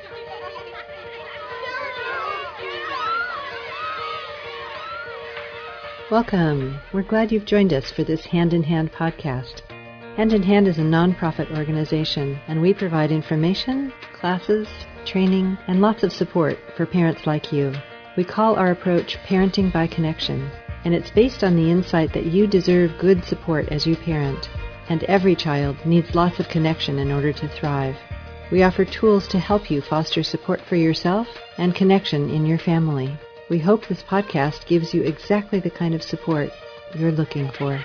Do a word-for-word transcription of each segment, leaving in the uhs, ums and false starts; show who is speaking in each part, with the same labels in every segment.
Speaker 1: Welcome. We're glad you've joined us for this Hand in Hand podcast. Hand in Hand is a nonprofit organization, and we provide information, classes, training, and lots of support for parents like you. We call our approach Parenting by Connection, and it's based on the insight that you deserve good support as you parent, and every child needs lots of connection in order to thrive. We offer tools to help you foster support for yourself and connection in your family. We hope this podcast gives you exactly the kind of support you're looking for.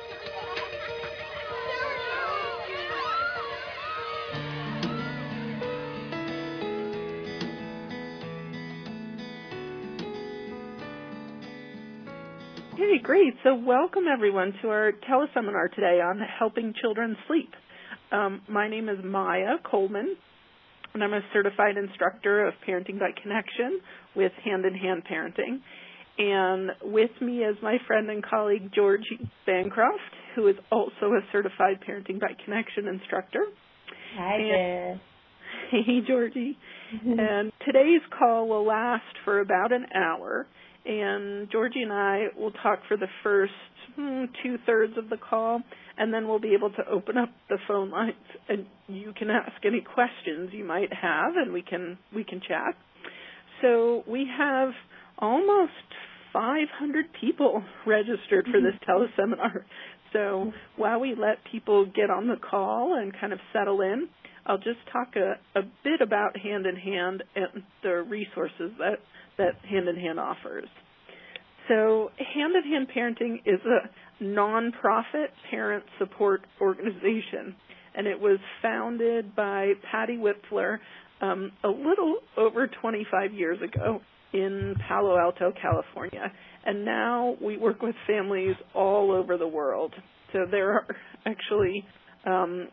Speaker 2: Hey, great. So welcome everyone to our teleseminar today on helping children sleep. Um, my name is Maya Coleman, and I'm a certified instructor of Parenting by Connection with Hand in Hand Parenting. And with me is my friend and colleague, Georgie Bancroft, who is also a certified Parenting by Connection instructor.
Speaker 3: Hi,
Speaker 2: and, Hey, Georgie. And today's call will last for about an hour, and Georgie and I will talk for the first hmm, two-thirds of the call, and then we'll be able to open up the phone lines, and you can ask any questions you might have, and we can we can chat. So we have almost five hundred people registered for this teleseminar. So while we let people get on the call and kind of settle in, I'll just talk a, a bit about Hand in Hand and the resources that, that Hand in Hand offers. So Hand in Hand Parenting is a nonprofit parent support organization, and it was founded by Patty Wipfler um, a little over twenty-five years ago in Palo Alto, California. And now we work with families all over the world. So there are actually um,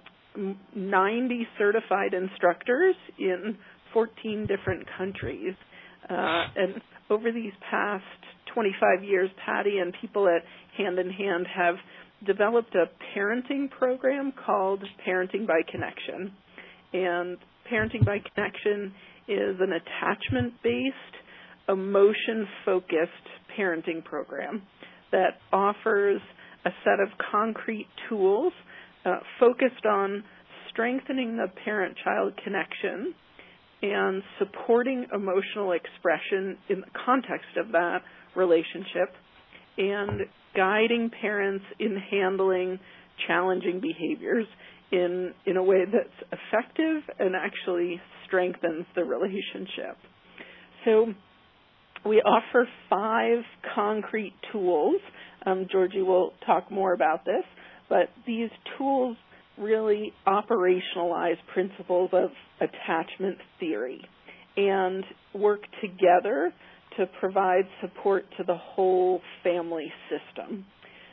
Speaker 2: ninety certified instructors in fourteen different countries. Uh, and over these past twenty-five years, Patty and people at Hand in Hand have developed a parenting program called Parenting by Connection. And Parenting by Connection is an attachment-based, emotion-focused parenting program that offers a set of concrete tools uh, focused on strengthening the parent-child connection and supporting emotional expression in the context of that relationship, and guiding parents in handling challenging behaviors in, in a way that's effective and actually strengthens the relationship. So we offer five concrete tools. Um, Georgie will talk more about this, but these tools really operationalize principles of attachment theory and work together to provide support to the whole family system.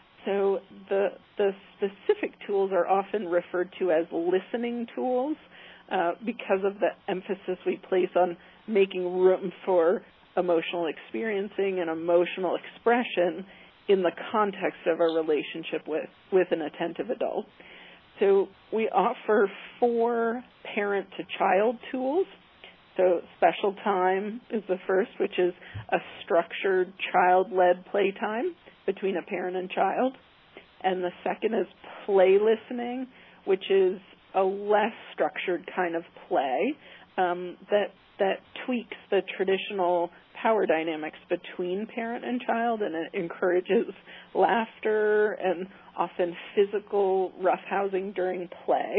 Speaker 2: So the, the specific tools are often referred to as listening tools uh, because of the emphasis we place on making room for emotional experiencing and emotional expression in the context of a relationship with, with an attentive adult. So we offer four parent-to-child tools. So special time is the first, which is a structured child-led playtime between a parent and child. And the second is play listening, which is a less structured kind of play um, that that tweaks the traditional power dynamics between parent and child, and it encourages laughter and often physical roughhousing during play.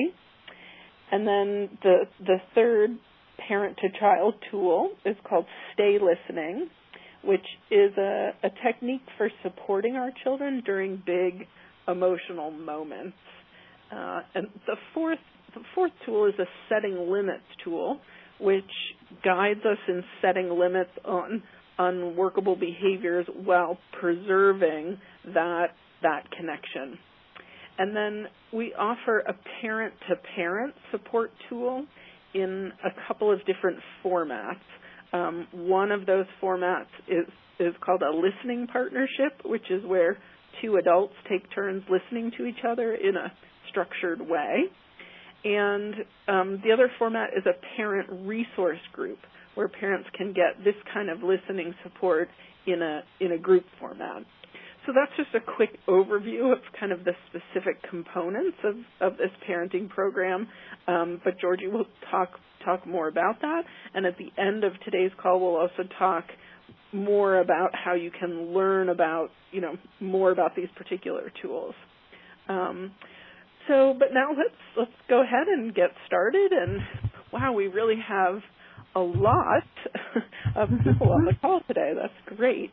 Speaker 2: And then the the third parent-to-child tool is called Stay Listening, which is a, a technique for supporting our children during big emotional moments. Uh, and the fourth the fourth tool is a Setting Limits tool, which guides us in setting limits on unworkable behaviors while preserving that that connection. And then we offer a parent-to-parent support tool in a couple of different formats. Um, one of those formats is, is called a listening partnership, which is where two adults take turns listening to each other in a structured way. and um, the other format is a parent resource group where parents can get this kind of listening support in a in a group format. So that's just a quick overview of kind of the specific components of, of this parenting program. Um, but Georgie will talk talk more about that. And at the end of today's call, we'll also talk more about how you can learn about, you know, more about these particular tools. Um, so, but now let's let's go ahead and get started. And wow, we really have a lot of people on the call today. That's great.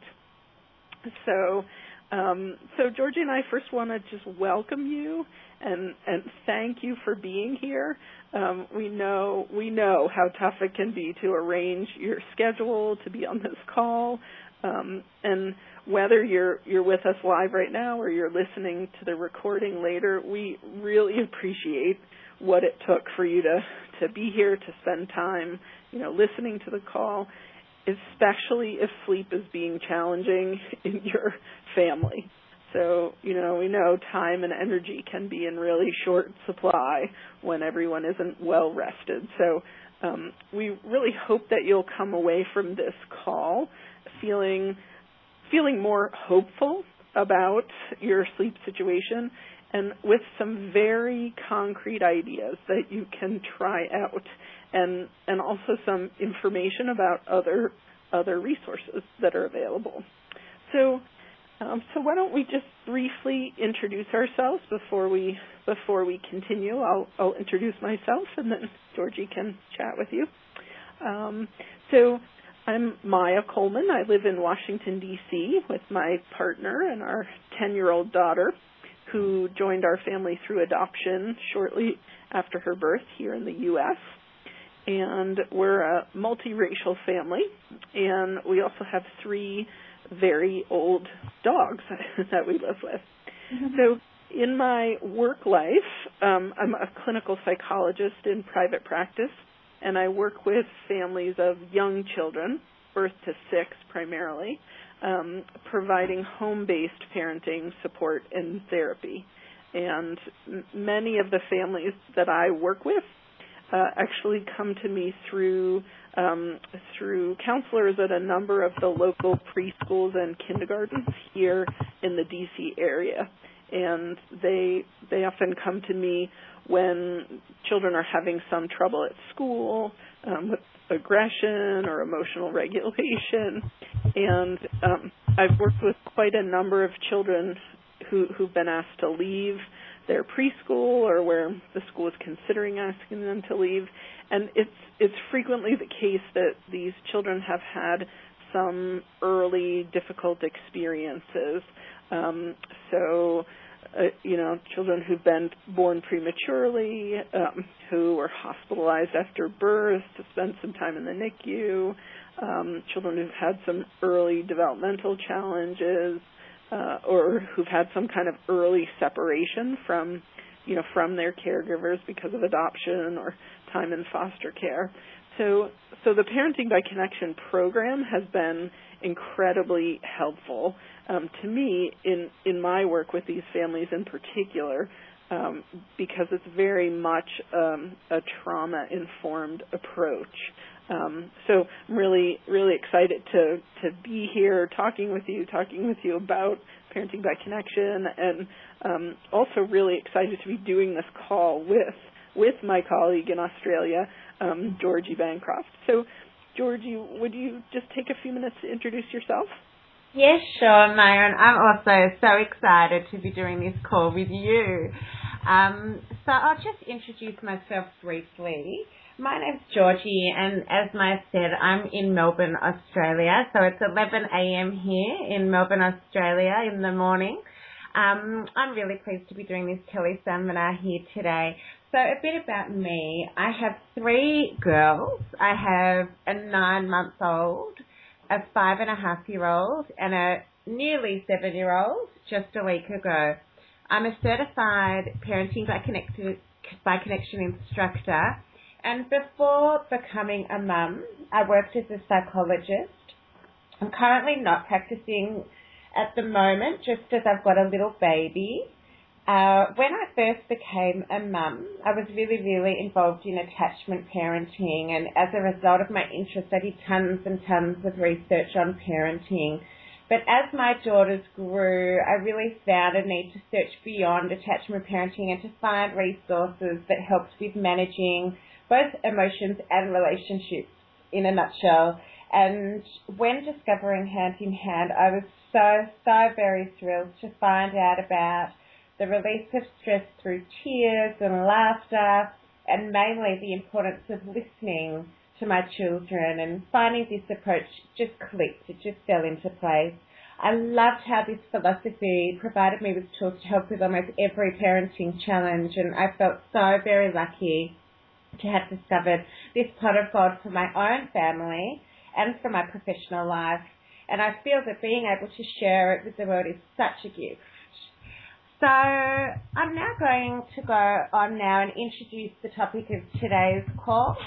Speaker 2: So. Um, so Georgie and I first want to just welcome you and, and thank you for being here. Um, we know we know how tough it can be to arrange your schedule to be on this call, um, and whether you're you're with us live right now or you're listening to the recording later, we really appreciate what it took for you to to be here, to spend time, you know, listening to the call, especially if sleep is being challenging in your family. So, you know, we know time and energy can be in really short supply when everyone isn't well rested. So um, we really hope that you'll come away from this call feeling feeling more hopeful about your sleep situation and with some very concrete ideas that you can try out, and and also some information about other other resources that are available. So, um, so why don't we just briefly introduce ourselves before we before we continue? I'll I'll introduce myself, and then Georgie can chat with you. Um, so, I'm Maya Coleman. I live in Washington, D C with my partner and our ten-year-old daughter, who joined our family through adoption shortly after her birth here in the U S And we're a multiracial family, and we also have three very old dogs that we live with. Mm-hmm. So in my work life, um, I'm a clinical psychologist in private practice, and I work with families of young children, birth to six primarily, um, providing home-based parenting support and therapy. And m- many of the families that I work with uh, actually come to me through um, through counselors at a number of the local preschools and kindergartens here in the D C area. And they they often come to me when children are having some trouble at school um, with aggression or emotional regulation. And um, I've worked with quite a number of children who, who've been asked to leave their preschool or where the school is considering asking them to leave. And it's it's frequently the case that these children have had some early difficult experiences. Um, so, uh, you know, children who've been born prematurely, um, who were hospitalized after birth to spend some time in the N I C U, um, children who've had some early developmental challenges, uh, or who've had some kind of early separation from, you know, from their caregivers because of adoption or time in foster care. So, so the Parenting by Connection program has been incredibly helpful um, to me in, in my work with these families in particular, um, because it's very much um, a trauma-informed approach. Um, so I'm really, really excited to, to be here talking with you, talking with you about Parenting by Connection, and um, also really excited to be doing this call with with my colleague in Australia, um, Georgie Bancroft. So, Georgie, would you just take a few minutes to introduce yourself?
Speaker 3: Yes, sure, Myron. I'm also so excited to be doing this call with you. Um, so I'll just introduce myself briefly. My name's Georgie, and as Maya said, I'm in Melbourne, Australia. So it's eleven a.m. here in Melbourne, Australia in the morning. Um, I'm really pleased to be doing this teleseminar here today. So a bit about me. I have three girls. I have a nine-month-old, a five-and-a-half-year-old, and a nearly seven-year-old just a week ago. I'm a certified Parenting by Connection, by Connection instructor, and before becoming a mum, I worked as a psychologist. I'm currently not practicing at the moment, just as I've got a little baby, Uh, when I first became a mum, I was really, really involved in attachment parenting, and as a result of my interest, I did tons and tons of research on parenting. But as my daughters grew, I really found a need to search beyond attachment parenting and to find resources that helped with managing both emotions and relationships in a nutshell. And when discovering Hand in Hand, I was so, so very thrilled to find out about the release of stress through tears and laughter, and mainly the importance of listening to my children, and finding this approach just clicked, it just fell into place. I loved how this philosophy provided me with tools to help with almost every parenting challenge, and I felt so very lucky to have discovered this pot of gold for my own family and for my professional life, and I feel that being able to share it with the world is such a gift. So I'm now going to go on now and introduce the topic of today's call.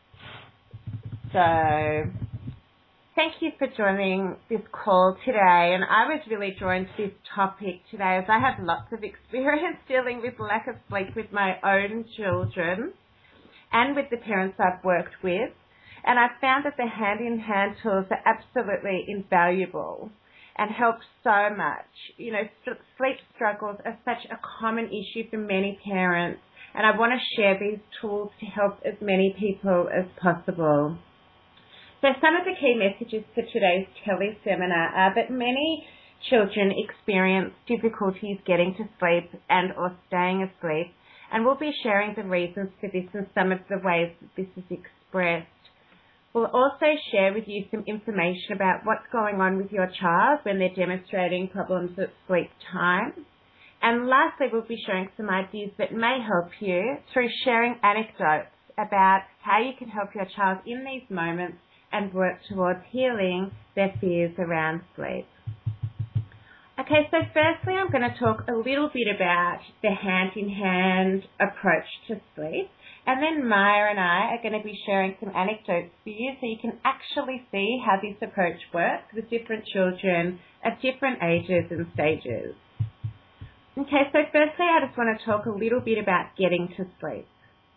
Speaker 3: So thank you for joining this call today, and I was really drawn to this topic today as I have lots of experience dealing with lack of sleep with my own children and with the parents I've worked with, and I've found that the hand-in-hand tools are absolutely invaluable and help so much. You know, sleep struggles are such a common issue for many parents, and I want to share these tools to help as many people as possible. So some of the key messages for today's teleseminar are that many children experience difficulties getting to sleep and or staying asleep, and we'll be sharing the reasons for this and some of the ways that this is expressed. We'll also share with you some information about what's going on with your child when they're demonstrating problems at sleep time. And lastly, we'll be sharing some ideas that may help you through sharing anecdotes about how you can help your child in these moments and work towards healing their fears around sleep. Okay, so firstly I'm going to talk a little bit about the hand-in-hand approach to sleep. And then Maya and I are going to be sharing some anecdotes for you so you can actually see how this approach works with different children at different ages and stages. Okay, so firstly I just want to talk a little bit about getting to sleep.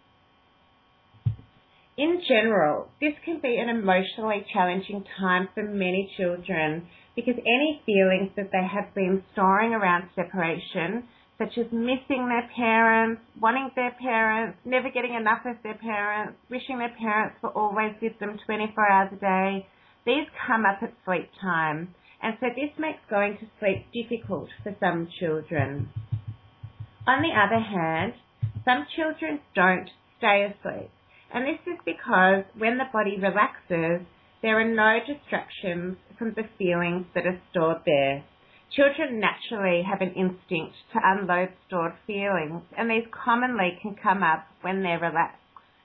Speaker 3: In general, this can be an emotionally challenging time for many children because any feelings that they have been storing around separation, such as missing their parents, wanting their parents, never getting enough of their parents, wishing their parents were always with them twenty-four hours a day, these come up at sleep time. And so this makes going to sleep difficult for some children. On the other hand, some children don't stay asleep. And this is because when the body relaxes, there are no distractions from the feelings that are stored there. Children naturally have an instinct to unload stored feelings, and these commonly can come up when they're relaxed.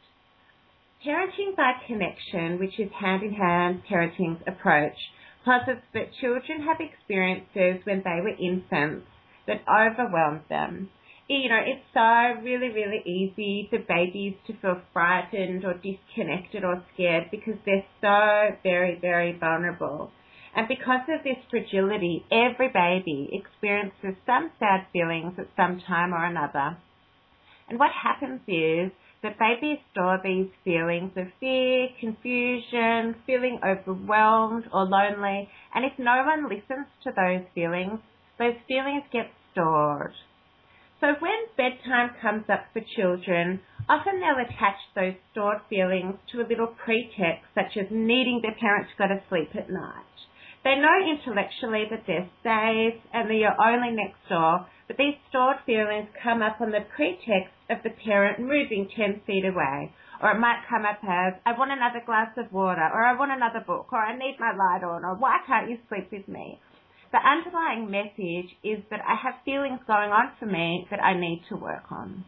Speaker 3: Parenting by connection, which is hand-in-hand parenting's approach, posits that children have experiences when they were infants that overwhelmed them. You know, it's so really, really easy for babies to feel frightened or disconnected or scared because they're so very, very vulnerable. And because of this fragility, every baby experiences some sad feelings at some time or another. And what happens is that babies store these feelings of fear, confusion, feeling overwhelmed or lonely. And if no one listens to those feelings, those feelings get stored. So when bedtime comes up for children, often they'll attach those stored feelings to a little pretext, such as needing their parents to go to sleep at night. They know intellectually that they're safe and that you're only next door, but these stored feelings come up on the pretext of the parent moving ten feet away. Or it might come up as, I want another glass of water, or I want another book, or I need my light on, or why can't you sleep with me? The underlying message is that I have feelings going on for me that I need to work on.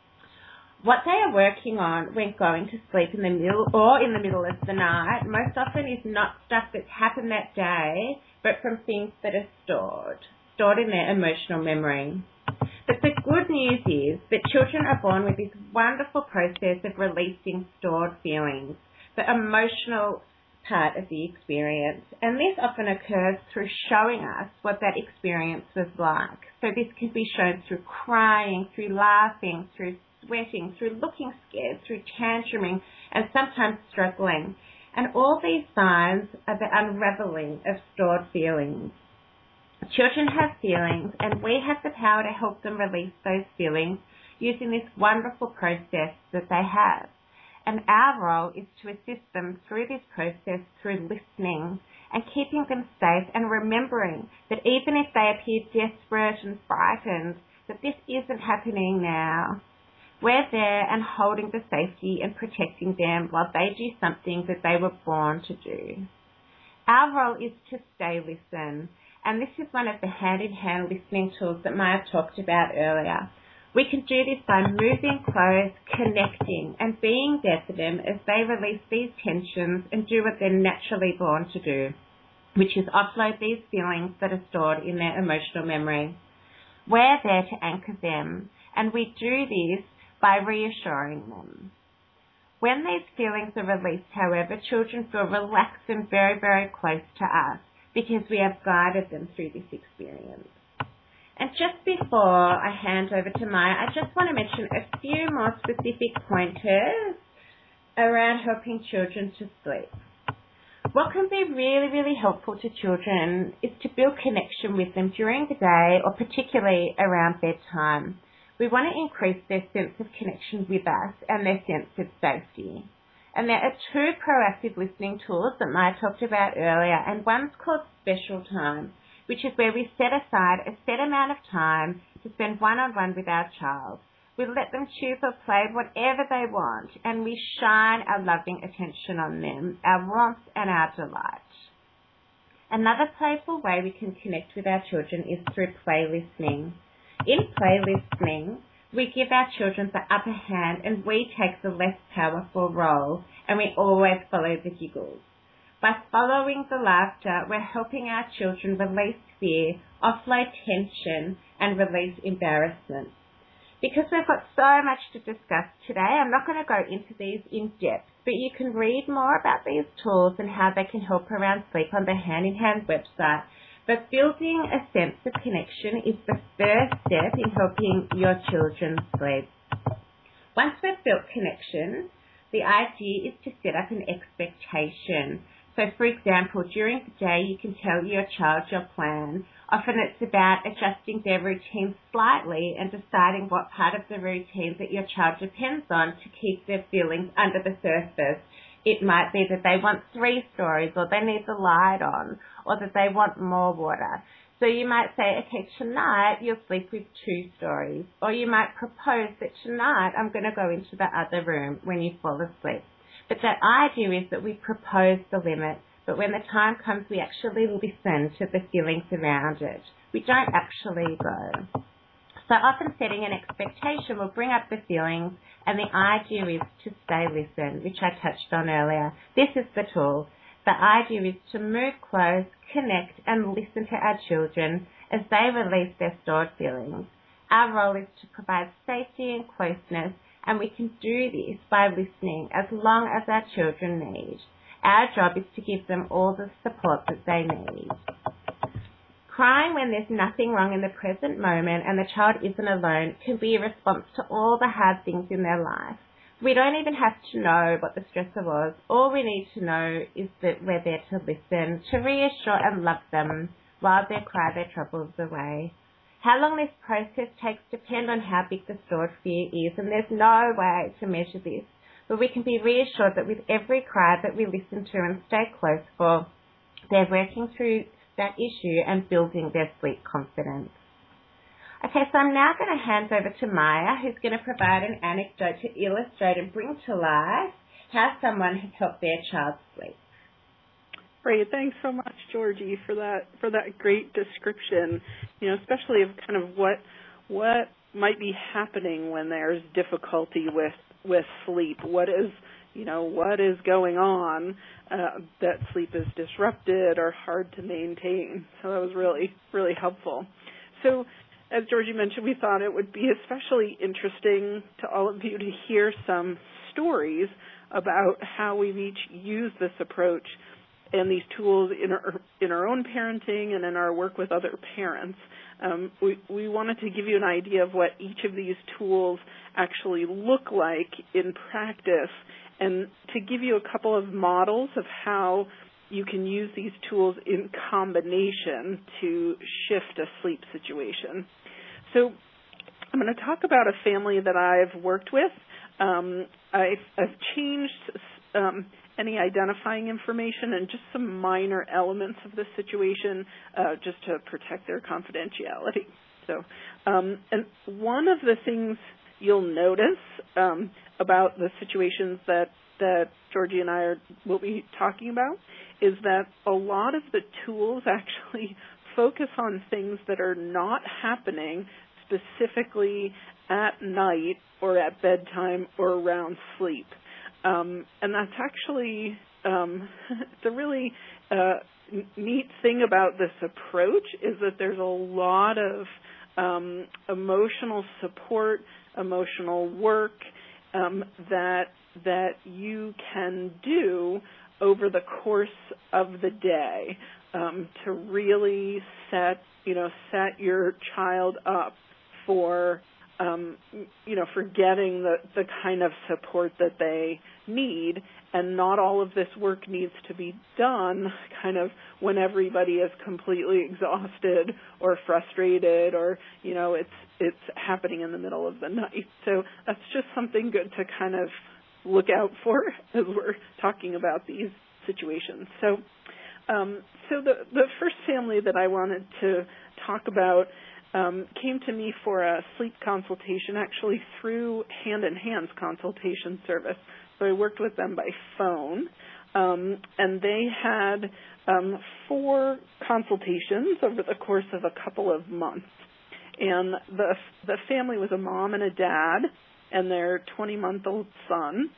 Speaker 3: What they are working on when going to sleep in the middle or in the middle of the night most often is not stuff that's happened that day, but from things that are stored, stored in their emotional memory. But the good news is that children are born with this wonderful process of releasing stored feelings. The emotional part of the experience, and this often occurs through showing us what that experience was like. So this can be shown through crying, through laughing, through sweating, through looking scared, through tantruming, and sometimes struggling. And all these signs are the unraveling of stored feelings. Children have feelings, and we have the power to help them release those feelings using this wonderful process that they have. And our role is to assist them through this process through listening and keeping them safe and remembering that even if they appear desperate and frightened, that this isn't happening now. We're there and holding the safety and protecting them while they do something that they were born to do. Our role is to stay listen, and this is one of the hand-in-hand listening tools that Maya talked about earlier. We can do this by moving close, connecting, and being there for them as they release these tensions and do what they're naturally born to do, which is offload these feelings that are stored in their emotional memory. We're there to anchor them, and we do this by reassuring them. When these feelings are released, however, children feel relaxed and very, very close to us because we have guided them through this experience. And just before I hand over to Maya, I just want to mention a few more specific pointers around helping children to sleep. What can be really, really helpful to children is to build connection with them during the day or particularly around bedtime. We want to increase their sense of connection with us and their sense of safety. And there are two proactive listening tools that Maya talked about earlier, and one's called Special Time, which is where we set aside a set amount of time to spend one-on-one with our child. We let them choose or play whatever they want, and we shine our loving attention on them, our warmth and our delight. Another playful way we can connect with our children is through play listening. In play listening, we give our children the upper hand and we take the less powerful role, and we always follow the giggles. By following the laughter, we're helping our children release fear, offload tension, and release embarrassment. Because we've got so much to discuss today, I'm not going to go into these in depth, but you can read more about these tools and how they can help around sleep on the Hand in Hand website. But building a sense of connection is the first step in helping your children sleep. Once we've built connection, the idea is to set up an expectation. So, for example, during the day, you can tell your child your plan. Often it's about adjusting their routine slightly and deciding what part of the routine that your child depends on to keep their feelings under the surface. It might be that they want three stories, or they need the light on, or that they want more water. So you might say, okay, tonight you'll sleep with two stories. Or you might propose that tonight I'm going to go into the other room when you fall asleep. But the idea is that we propose the limit, but when the time comes, we actually listen to the feelings around it. We don't actually go. So often setting an expectation will bring up the feelings, and the idea is to stay listen, which I touched on earlier. This is the tool. The idea is to move close, connect, and listen to our children as they release their stored feelings. Our role is to provide safety and closeness, and we can do this by listening as long as our children need. Our job is to give them all the support that they need. Crying when there's nothing wrong in the present moment and the child isn't alone can be a response to all the hard things in their life. We don't even have to know what the stressor was. All we need to know is that we're there to listen, to reassure and love them while they cry their troubles away. How long this process takes depends on how big the stored fear is, and there's no way to measure this. But we can be reassured that with every cry that we listen to and stay close for, they're working through that issue and building their sleep confidence. Okay, so I'm now going to hand over to Maya, who's going to provide an anecdote to illustrate and bring to life how someone has helped their child sleep.
Speaker 2: Great, thanks so much, Georgie, for that for that great description. You know, especially of kind of what what might be happening when there's difficulty with with sleep. What is you know what is going on uh, that sleep is disrupted or hard to maintain. So that was really really helpful. So, as Georgie mentioned, we thought it would be especially interesting to all of you to hear some stories about how we've each used this approach and these tools in our, in our own parenting and in our work with other parents. Um, we, we wanted to give you an idea of what each of these tools actually look like in practice, and to give you a couple of models of how you can use these tools in combination to shift a sleep situation. So I'm going to talk about a family that I've worked with. Um, I've, I've changed um, any identifying information and just some minor elements of this situation uh, just to protect their confidentiality. So, um, and one of the things you'll notice um, about the situations that, that Georgie and I are, will be talking about is that a lot of the tools actually focus on things that are not happening specifically at night or at bedtime or around sleep. Um, and that's actually, um, it's a really uh, neat thing about this approach is that there's a lot of um, emotional support, emotional work um, that that you can do over the course of the day um, to really set, you know, set your child up for, um, you know, for getting the, the kind of support that they need. And not all of this work needs to be done kind of when everybody is completely exhausted or frustrated or, you know, it's it's happening in the middle of the night. So that's just something good to kind of look out for as we're talking about these situations. So um, so the, the first family that I wanted to talk about Um, came to me for a sleep consultation, actually through Hand in Hand's consultation service. So I worked with them by phone, um, and they had um, four consultations over the course of a couple of months. And the the family was a mom and a dad and their twenty-month-old son.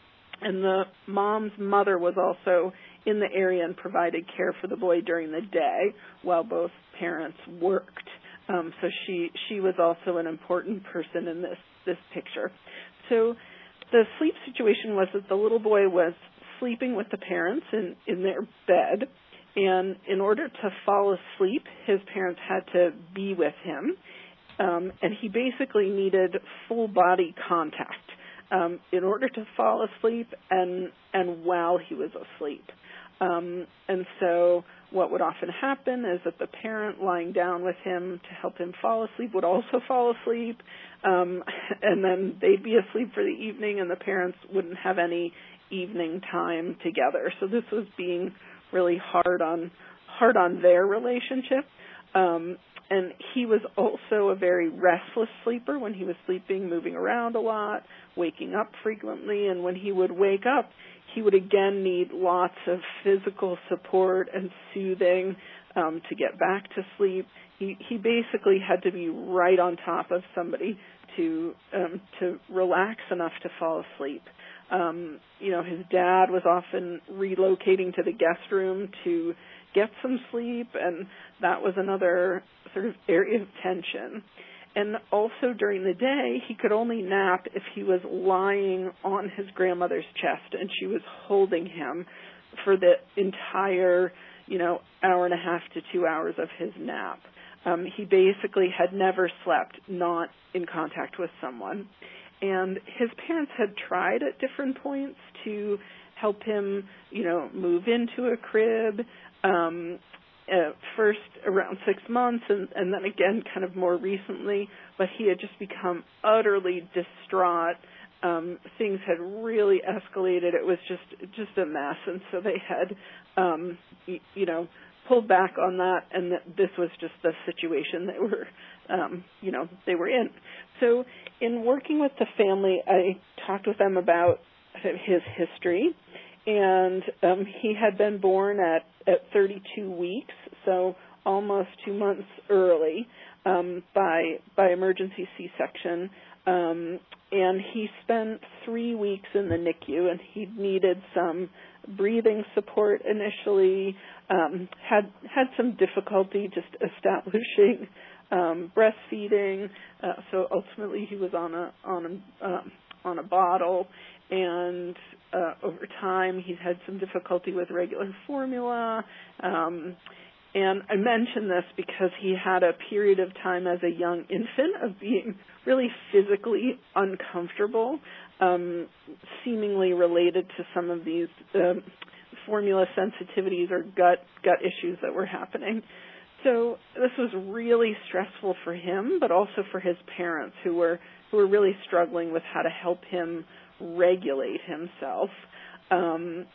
Speaker 2: And the mom's mother was also in the area and provided care for the boy during the day while both parents worked. Um, so she she was also an important person in this this picture. So the sleep situation was that the little boy was sleeping with the parents in, in their bed, and in order to fall asleep, his parents had to be with him, um, and he basically needed full body contact um, in order to fall asleep and and while he was asleep. Um, and so what would often happen is that the parent lying down with him to help him fall asleep would also fall asleep, um, and then they'd be asleep for the evening, and the parents wouldn't have any evening time together. So this was being really hard on hard on their relationship. Um, and he was also a very restless sleeper when he was sleeping, moving around a lot, waking up frequently, and when he would wake up, he would again need lots of physical support and soothing um, to get back to sleep. He, he basically had to be right on top of somebody to um, to relax enough to fall asleep. Um, you know, his dad was often relocating to the guest room to get some sleep, and that was another sort of area of tension. And also during the day, he could only nap if he was lying on his grandmother's chest and she was holding him for the entire, you know, hour and a half to two hours of his nap. Um, he basically had never slept not in contact with someone. And his parents had tried at different points to help him, you know, move into a crib, um, Uh, first around six months and, and then again kind of more recently, but he had just become utterly distraught. Um, things had really escalated. It was just just a mess, and so they had, um, y- you know, pulled back on that, and that this was just the situation they were, um, you know, they were in. So in working with the family, I talked with them about his history. And um, he had been born at, at thirty-two weeks, so almost two months early um, by by emergency C-section. Um, and he spent three weeks in the N I C U, and he needed some breathing support initially. Um, had had some difficulty just establishing um, breastfeeding. Uh, so ultimately, he was on a on a um, on a bottle. And uh, over time he's had some difficulty with regular formula. Um, and I mention this because he had a period of time as a young infant of being really physically uncomfortable, um, seemingly related to some of these um, formula sensitivities or gut gut issues that were happening. So this was really stressful for him, but also for his parents who were who were really struggling with how to help him regulate himself. Um,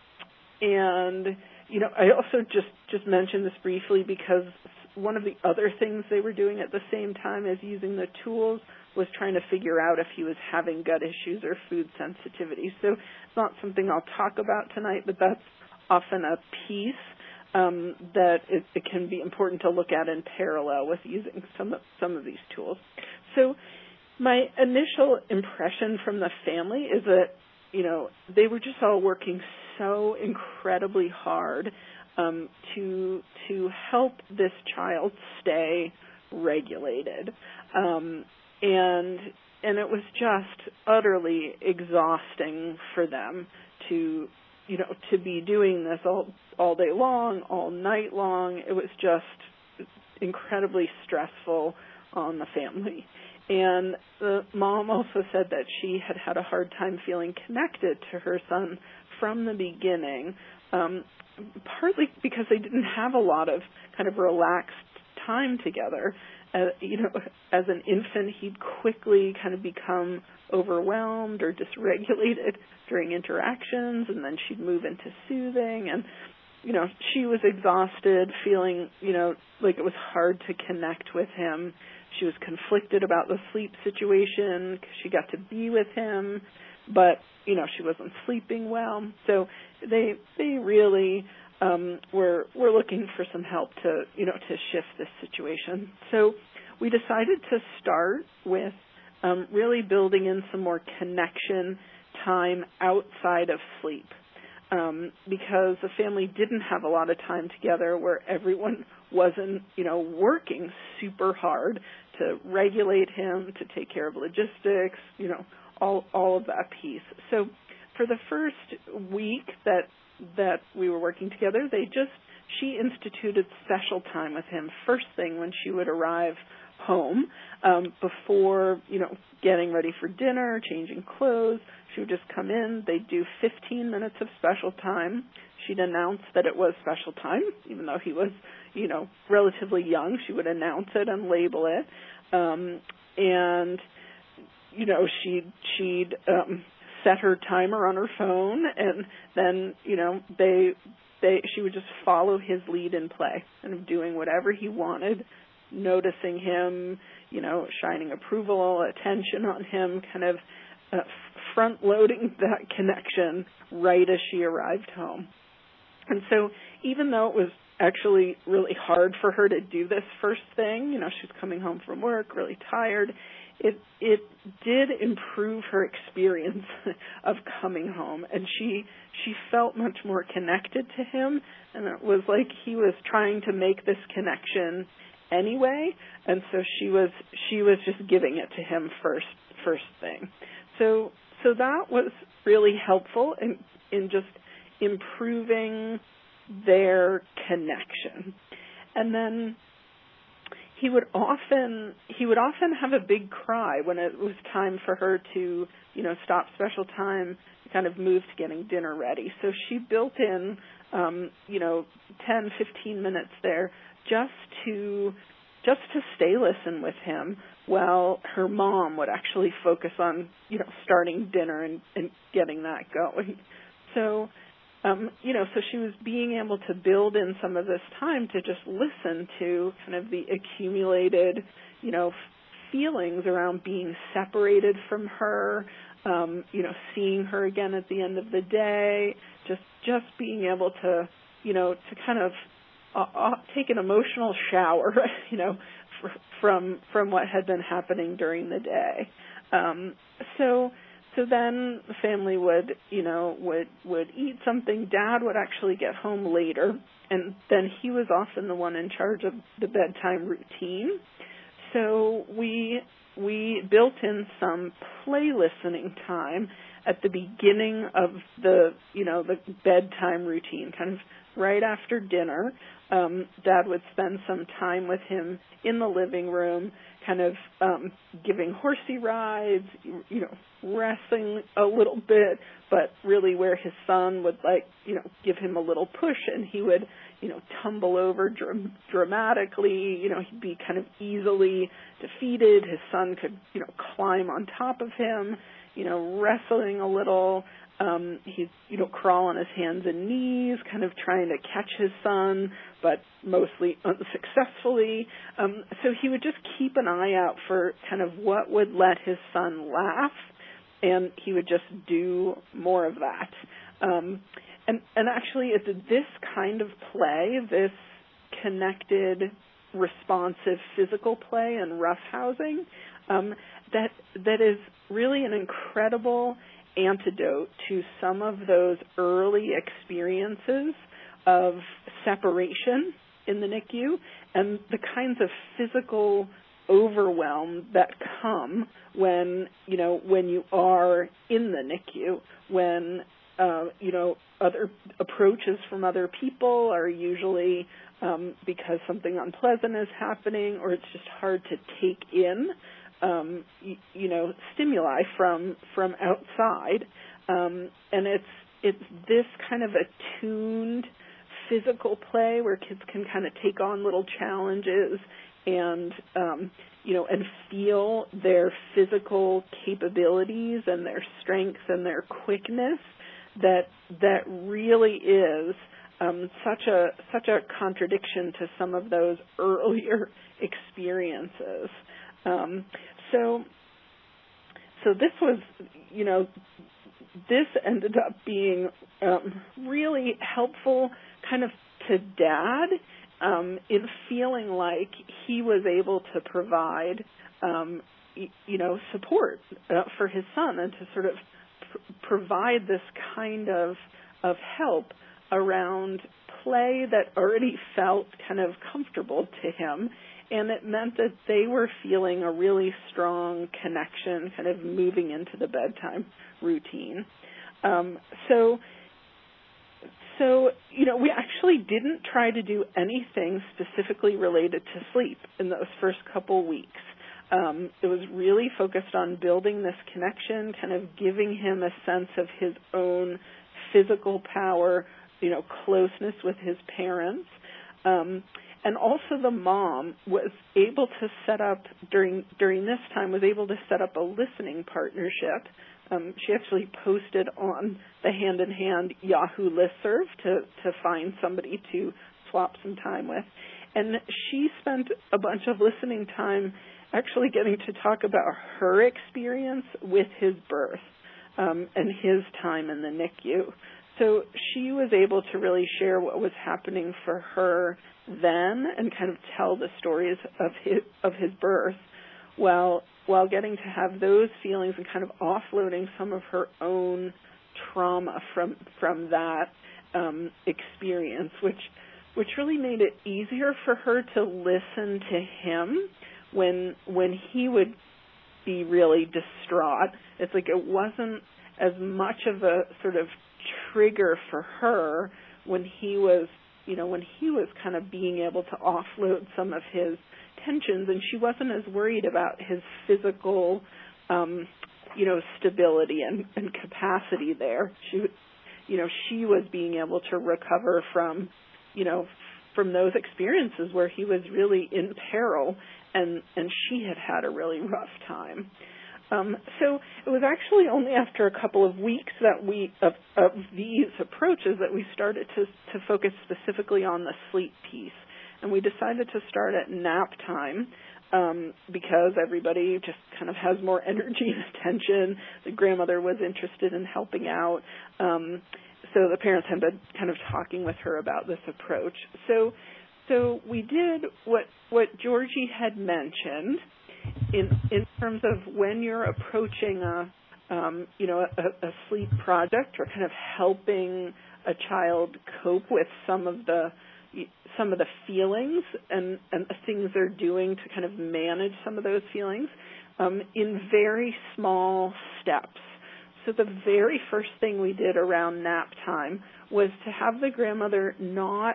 Speaker 2: and, you know, I also just, just mentioned this briefly because one of the other things they were doing at the same time as using the tools was trying to figure out if he was having gut issues or food sensitivity. So it's not something I'll talk about tonight, but that's often a piece um, that it, it can be important to look at in parallel with using some of, some of these tools. So my initial impression from the family is that, you know, they were just all working so incredibly hard um, to to help this child stay regulated, um, and and it was just utterly exhausting for them to, you know, to be doing this all all day long, all night long. It was just incredibly stressful on the family. And the mom also said that she had had a hard time feeling connected to her son from the beginning, um, partly because they didn't have a lot of kind of relaxed time together. Uh, you know, as an infant, he'd quickly kind of become overwhelmed or dysregulated during interactions, and then she'd move into soothing. And, you know, she was exhausted, feeling, you know, like it was hard to connect with him. She was conflicted about the sleep situation because she got to be with him, but, you know, she wasn't sleeping well. So they they really um, were were looking for some help to, you know, to shift this situation. So we decided to start with um, really building in some more connection time outside of sleep. Um, because the family didn't have a lot of time together where everyone wasn't, you know, working super hard to regulate him, to take care of logistics, you know, all all of that piece. So for the first week that that we were working together, they just, she instituted special time with him first thing when she would arrive home, um, before, you know, getting ready for dinner, changing clothes. She would just come in. They'd do fifteen minutes of special time. She'd announce that it was special time, even though he was, you know, relatively young. She would announce it and label it. Um, and, you know, she'd, she'd um, set her timer on her phone, and then, you know, they, they, she would just follow his lead in play, kind of doing whatever he wanted, noticing him, you know, shining approval, attention on him, kind of uh, front-loading that connection right as she arrived home. And so even though it was actually really hard for her to do this first thing, you know, she was coming home from work, really tired, it it did improve her experience of coming home, and she she felt much more connected to him, and it was like he was trying to make this connection anyway, and so she was she was just giving it to him first first thing. So so that was really helpful in in just improving their connection. And then he would often he would often have a big cry when it was time for her to, you know, stop special time, kind of move to getting dinner ready. So she built in um, you know, ten, fifteen minutes there just to just to stay listen with him while her mom would actually focus on, you know, starting dinner and, and getting that going. So, um, you know, so she was being able to build in some of this time to just listen to kind of the accumulated, you know, feelings around being separated from her, um, you know, seeing her again at the end of the day, just just being able to, you know, to kind of Uh, uh, take an emotional shower, you know, fr- from from what had been happening during the day. Um, so so then the family would, you know, would would eat something. Dad would actually get home later, and then he was often the one in charge of the bedtime routine. So we we built in some play listening time at the beginning of the, you know, the bedtime routine, kind of right after dinner, um, Dad would spend some time with him in the living room, kind of um, giving horsey rides, you know, wrestling a little bit, but really where his son would, like, you know, give him a little push and he would, you know, tumble over dr- dramatically. You know, he'd be kind of easily defeated. His son could, you know, climb on top of him, you know, wrestling a little. Um, he'd, you know, crawl on his hands and knees, kind of trying to catch his son, but mostly unsuccessfully. Um, so he would just keep an eye out for kind of what would let his son laugh, and he would just do more of that. Um, and, and actually, it's this kind of play, this connected, responsive physical play and roughhousing, um, that that is really an incredible antidote to some of those early experiences of separation in the N I C U and the kinds of physical overwhelm that come when, you know, when you are in the N I C U, when, uh, you know, other approaches from other people are usually um, because something unpleasant is happening, or it's just hard to take in. Um, you, you know, stimuli from from outside, um, and it's it's this kind of attuned physical play where kids can kind of take on little challenges and um, you know and feel their physical capabilities and their strengths and their quickness that that really is um, such a such a contradiction to some of those earlier experiences. Um, so, so this was, you know, this ended up being um, really helpful kind of to Dad um, in feeling like he was able to provide, um, y- you know, support uh, for his son and to sort of pr- provide this kind of, of help around play that already felt kind of comfortable to him. And it meant that they were feeling a really strong connection kind of moving into the bedtime routine. Um, so, so, you know, we actually didn't try to do anything specifically related to sleep in those first couple weeks. Um, it was really focused on building this connection, kind of giving him a sense of his own physical power, you know, closeness with his parents. Um, And also the mom was able to set up, during during this time, was able to set up a listening partnership. Um, she actually posted on the Hand in Hand Yahoo listserv to, to find somebody to swap some time with. And she spent a bunch of listening time actually getting to talk about her experience with his birth um, and his time in the N I C U. So she was able to really share what was happening for her then and kind of tell the stories of his of his birth while while getting to have those feelings and kind of offloading some of her own trauma from from that um, experience, which which really made it easier for her to listen to him when when he would be really distraught. It's like it wasn't as much of a sort of trigger for her when he was, you know, when he was kind of being able to offload some of his tensions, and she wasn't as worried about his physical, um, you know, stability and, and capacity there. She, you know, she was being able to recover from, you know, from those experiences where he was really in peril, and, and she had had a really rough time. Um, so it was actually only after a couple of weeks that we of, of these approaches that we started to, to focus specifically on the sleep piece. And we decided to start at nap time um, because everybody just kind of has more energy and attention. The grandmother was interested in helping out. Um, so the parents had been kind of talking with her about this approach. So so we did what what Georgie had mentioned. In in terms of when you're approaching a um, you know a, a sleep project or kind of helping a child cope with some of the some of the feelings and, and the things they're doing to kind of manage some of those feelings um, in very small steps. so the very first thing we did around nap time was to have the grandmother not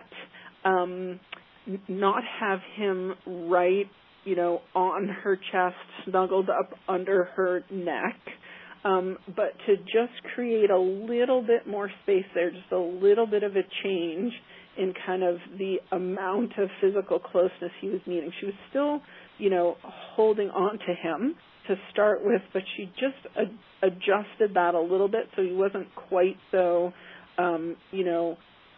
Speaker 2: um, not have him right, you know, on her chest, snuggled up under her neck, um, but to just create a little bit more space there, just a little bit of a change in kind of the amount of physical closeness he was needing. She was still, you know, holding on to him to start with, but she just ad- adjusted that a little bit so he wasn't quite so, um, you know,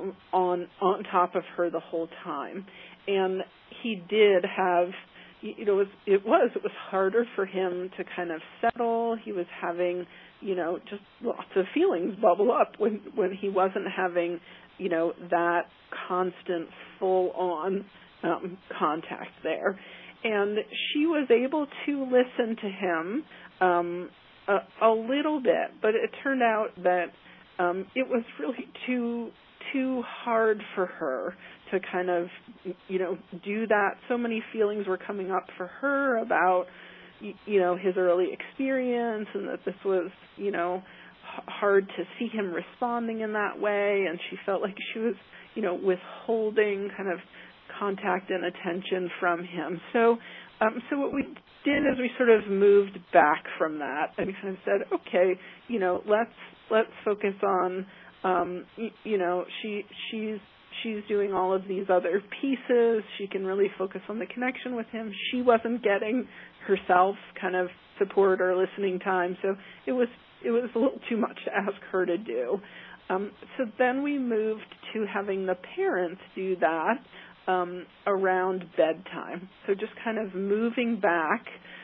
Speaker 2: on on top of her the whole time. And he did have, you know, it was, it was it was harder for him to kind of settle. He was having, you know, just lots of feelings bubble up when when he wasn't having, you know, that constant full-on um, contact there. And she was able to listen to him um, a, a little bit, but it turned out that um, it was really too too hard for her to kind of, you know, do that. So many feelings were coming up for her about, you know, his early experience, and that this was, you know, hard to see him responding in that way, and she felt like she was, you know, withholding kind of contact and attention from him. So, um, so what we did is we sort of moved back from that and kind of said, okay, you know, let's let's focus on, um, you, you know, she she's she's doing all of these other pieces. She can really focus on the connection with him. She wasn't getting herself kind of support or listening time, so it was it was a little too much to ask her to do. Um, so then we moved to having the parents do that um, around bedtime. So just kind of moving back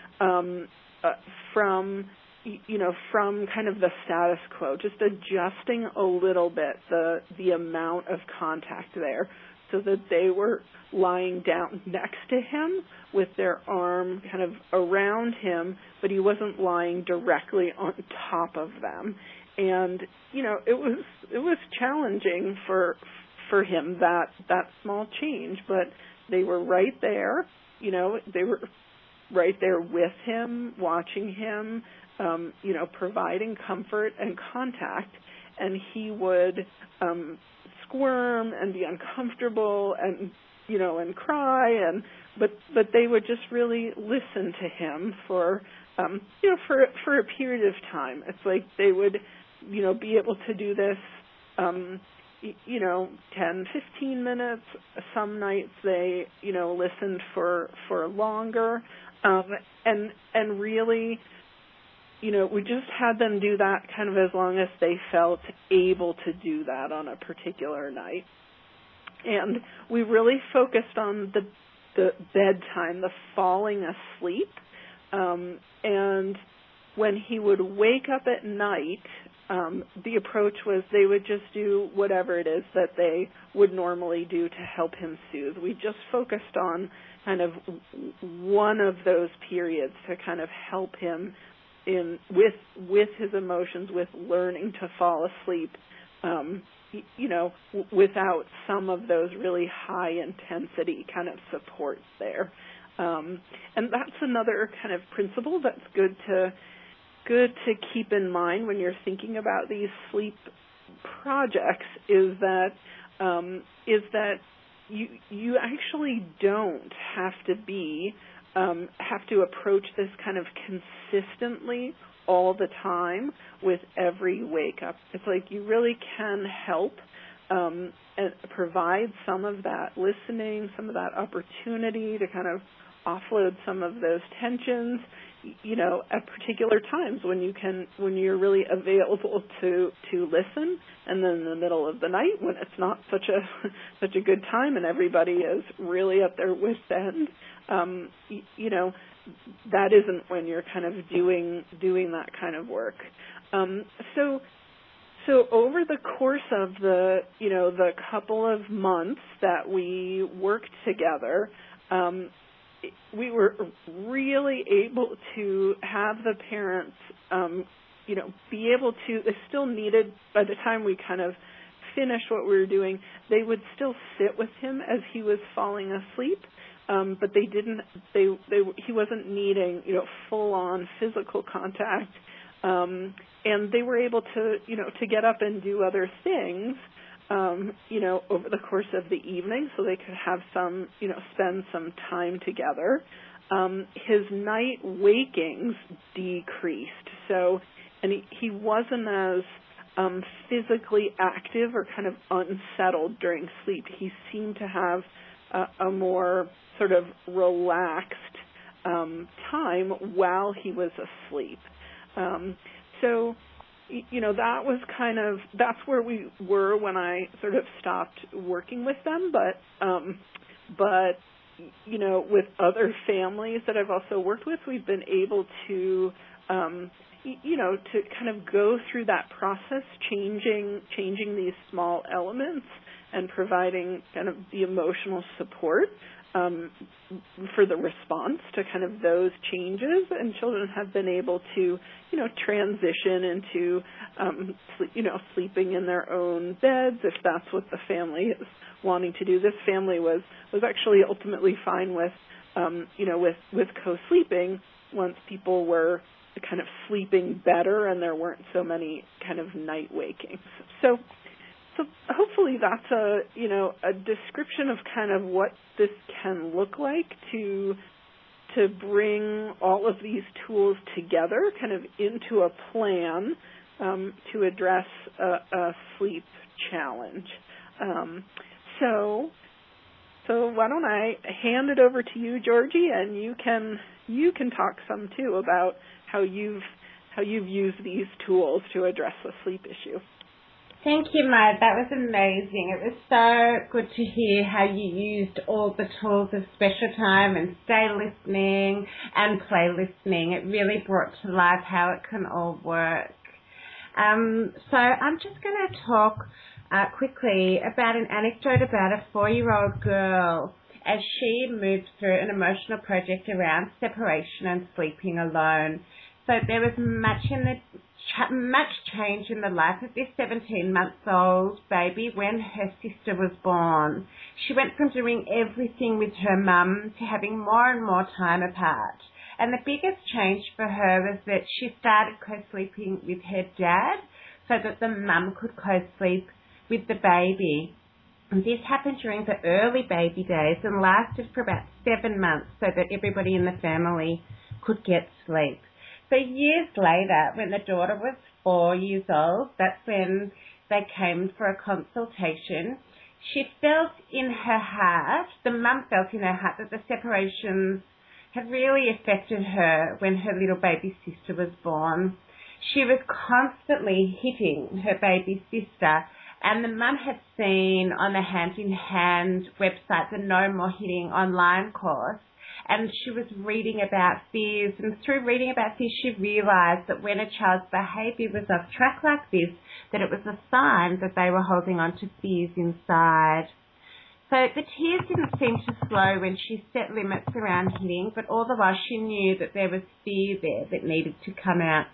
Speaker 2: um, uh, from, you know, from kind of the status quo, just adjusting a little bit the the amount of contact there, so that they were lying down next to him with their arm kind of around him, but he wasn't lying directly on top of them. And, you know, it was it was challenging for for him, that that small change, but they were right there, you know, they were right there with him, watching him, um, you know, providing comfort and contact, and he would um, squirm and be uncomfortable and, you know, and cry, and but but they would just really listen to him for, um, you know, for for a period of time. It's like they would, you know, be able to do this, um, y- you know, ten, fifteen minutes. Some nights they, you know, listened for for longer, um, and and really, you know, we just had them do that kind of as long as they felt able to do that on a particular night. And we really focused on the the bedtime, the falling asleep. Um, and when he would wake up at night, um, the approach was they would just do whatever it is that they would normally do to help him soothe. We just focused on kind of one of those periods to kind of help him in with with his emotions, with learning to fall asleep, um, you know, w- without some of those really high intensity kind of supports there. Um, and that's another kind of principle that's good to good to keep in mind when you're thinking about these sleep projects, is that um, is that you you actually don't have to be um, have to approach this kind of consistently all the time with every wake up. It's like you really can help um, and provide some of that listening, some of that opportunity to kind of offload some of those tensions, you know, at particular times when you can, when you're really available to to listen, and then in the middle of the night when it's not such a such a good time and everybody is really at their wit's end, um, you, you know, that isn't when you're kind of doing doing that kind of work. Um, so. So over the course of the, you know, the couple of months that we worked together, um, we were really able to have the parents, um, you know, be able to, they still needed, by the time we kind of finished what we were doing, they would still sit with him as he was falling asleep, um, but they didn't, they, they, he wasn't needing, you know, full-on physical contact Um, and they were able to, you know, to get up and do other things, um, you know, over the course of the evening, so they could have some, you know, spend some time together. Um, his night wakings decreased, so, and he, he wasn't as um, physically active or kind of unsettled during sleep. He seemed to have a, a more sort of relaxed um, time while he was asleep. Um, so, you know, that was kind of, that's where we were when I sort of stopped working with them. But, um, but, you know, with other families that I've also worked with, we've been able to, um, y- you know, to kind of go through that process, changing, changing these small elements and providing kind of the emotional support Um, for the response to kind of those changes, and children have been able to, you know, transition into, um, sleep, you know, sleeping in their own beds if that's what the family is wanting to do. This family was was actually ultimately fine with, um, you know, with with co-sleeping once people were kind of sleeping better and there weren't so many kind of night wakings. So. So hopefully that's a, you know, a description of kind of what this can look like to to bring all of these tools together kind of into a plan um, to address a, a sleep challenge. Um, so so why don't I hand it over to you, Georgie, and you can you can talk some too about how you've how you've used these tools to address the sleep issue.
Speaker 3: Thank you, Maya. That was amazing. It was so good to hear how you used all the tools of special time and stay listening and play listening. It really brought to life how it can all work. Um, so I'm just going to talk uh, quickly about an anecdote about a four-year-old girl as she moved through an emotional project around separation and sleeping alone. So there was much in the much change in the life of this seventeen-month-old baby when her sister was born. She went from doing everything with her mum to having more and more time apart. And the biggest change for her was that she started co-sleeping with her dad so that the mum could co-sleep with the baby. And this happened during the early baby days and lasted for about seven months so that everybody in the family could get sleep. So years later, when the daughter was four years old, that's when they came for a consultation. She felt in her heart, the mum felt in her heart, that the separations had really affected her when her little baby sister was born. She was constantly hitting her baby sister, and the mum had seen on the Hand in Hand website the No More Hitting online course, and she was reading about fears, and through reading about fears she realised that when a child's behaviour was off track like this, that it was a sign that they were holding on to fears inside. So the tears didn't seem to flow when she set limits around hitting, but all the while she knew that there was fear there that needed to come out.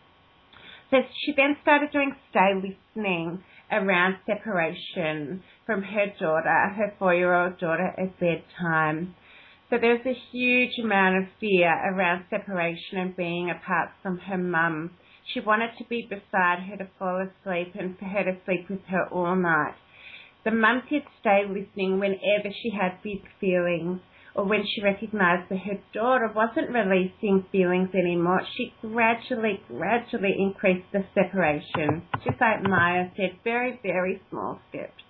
Speaker 3: So she then started doing stay listening around separation from her daughter, her four-year-old daughter, at bedtime. So there's a huge amount of fear around separation and being apart from her mum. She wanted to be beside her to fall asleep and for her to sleep with her all night. The mum did stay listening whenever she had big feelings or when she recognised that her daughter wasn't releasing feelings anymore. She gradually, gradually increased the separation. Just like Maya said, very, very small steps.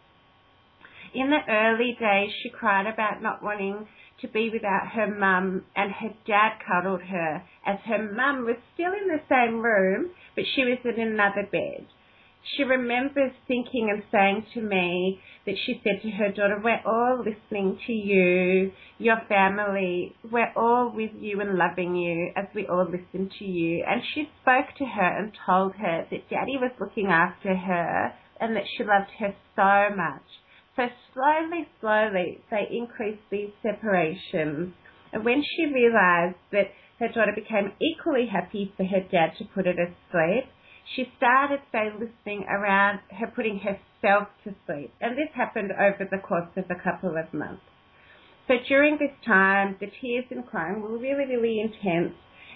Speaker 3: In the early days, she cried about not wanting to be without her mum, and her dad cuddled her as her mum was still in the same room, but she was in another bed. She remembers thinking and saying to me that she said to her daughter, "We're all listening to you, your family. We're all with you and loving you as we all listen to you." And she spoke to her and told her that Daddy was looking after her and that she loved her so much. So slowly, slowly, they increased these separations. And when she realised that her daughter became equally happy for her dad to put her to sleep, she started, say, listening around her putting herself to sleep. And this happened over the course of a couple of months. So during this time, the tears and crying were really, really intense.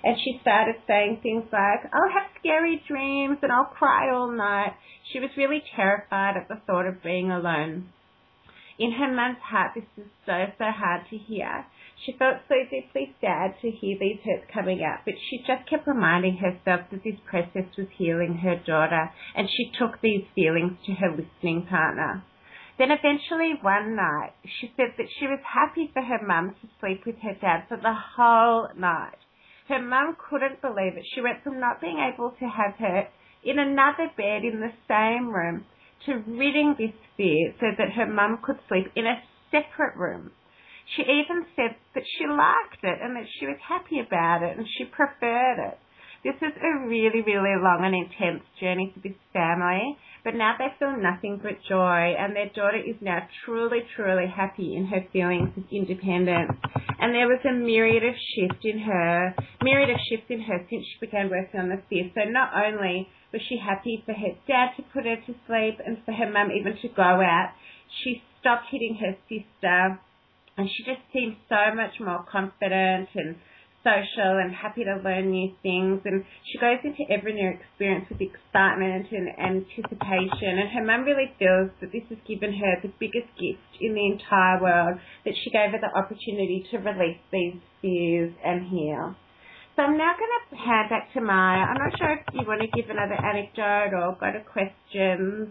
Speaker 3: And she started saying things like, I'll have scary dreams and I'll cry all night. She was really terrified at the thought of being alone. In her mum's heart, this was so, so hard to hear. She felt so deeply sad to hear these hurts coming out, but she just kept reminding herself that this process was healing her daughter, and she took these feelings to her listening partner. Then eventually one night, she said that she was happy for her mum to sleep with her dad for the whole night. Her mum couldn't believe it. She went from not being able to have her in another bed in the same room to ridding this fear so that her mum could sleep in a separate room. She even said that she liked it and that she was happy about it and she preferred it. This was a really, really long and intense journey for this family, but now they feel nothing but joy, and their daughter is now truly, truly happy in her feelings of independence. And there was a myriad of shift in her, myriad of shifts in her since she began working on the fear. So not only was she happy for her dad to put her to sleep and for her mum even to go out, she stopped hitting her sister, and she just seemed so much more confident and social and happy to learn new things. And she goes into every new experience with excitement and anticipation. And her mum really feels that this has given her the biggest gift in the entire world, that she gave her the opportunity to release these fears and heal. So I'm now going to hand back to Maya. I'm not sure if you want to give another anecdote or go to questions.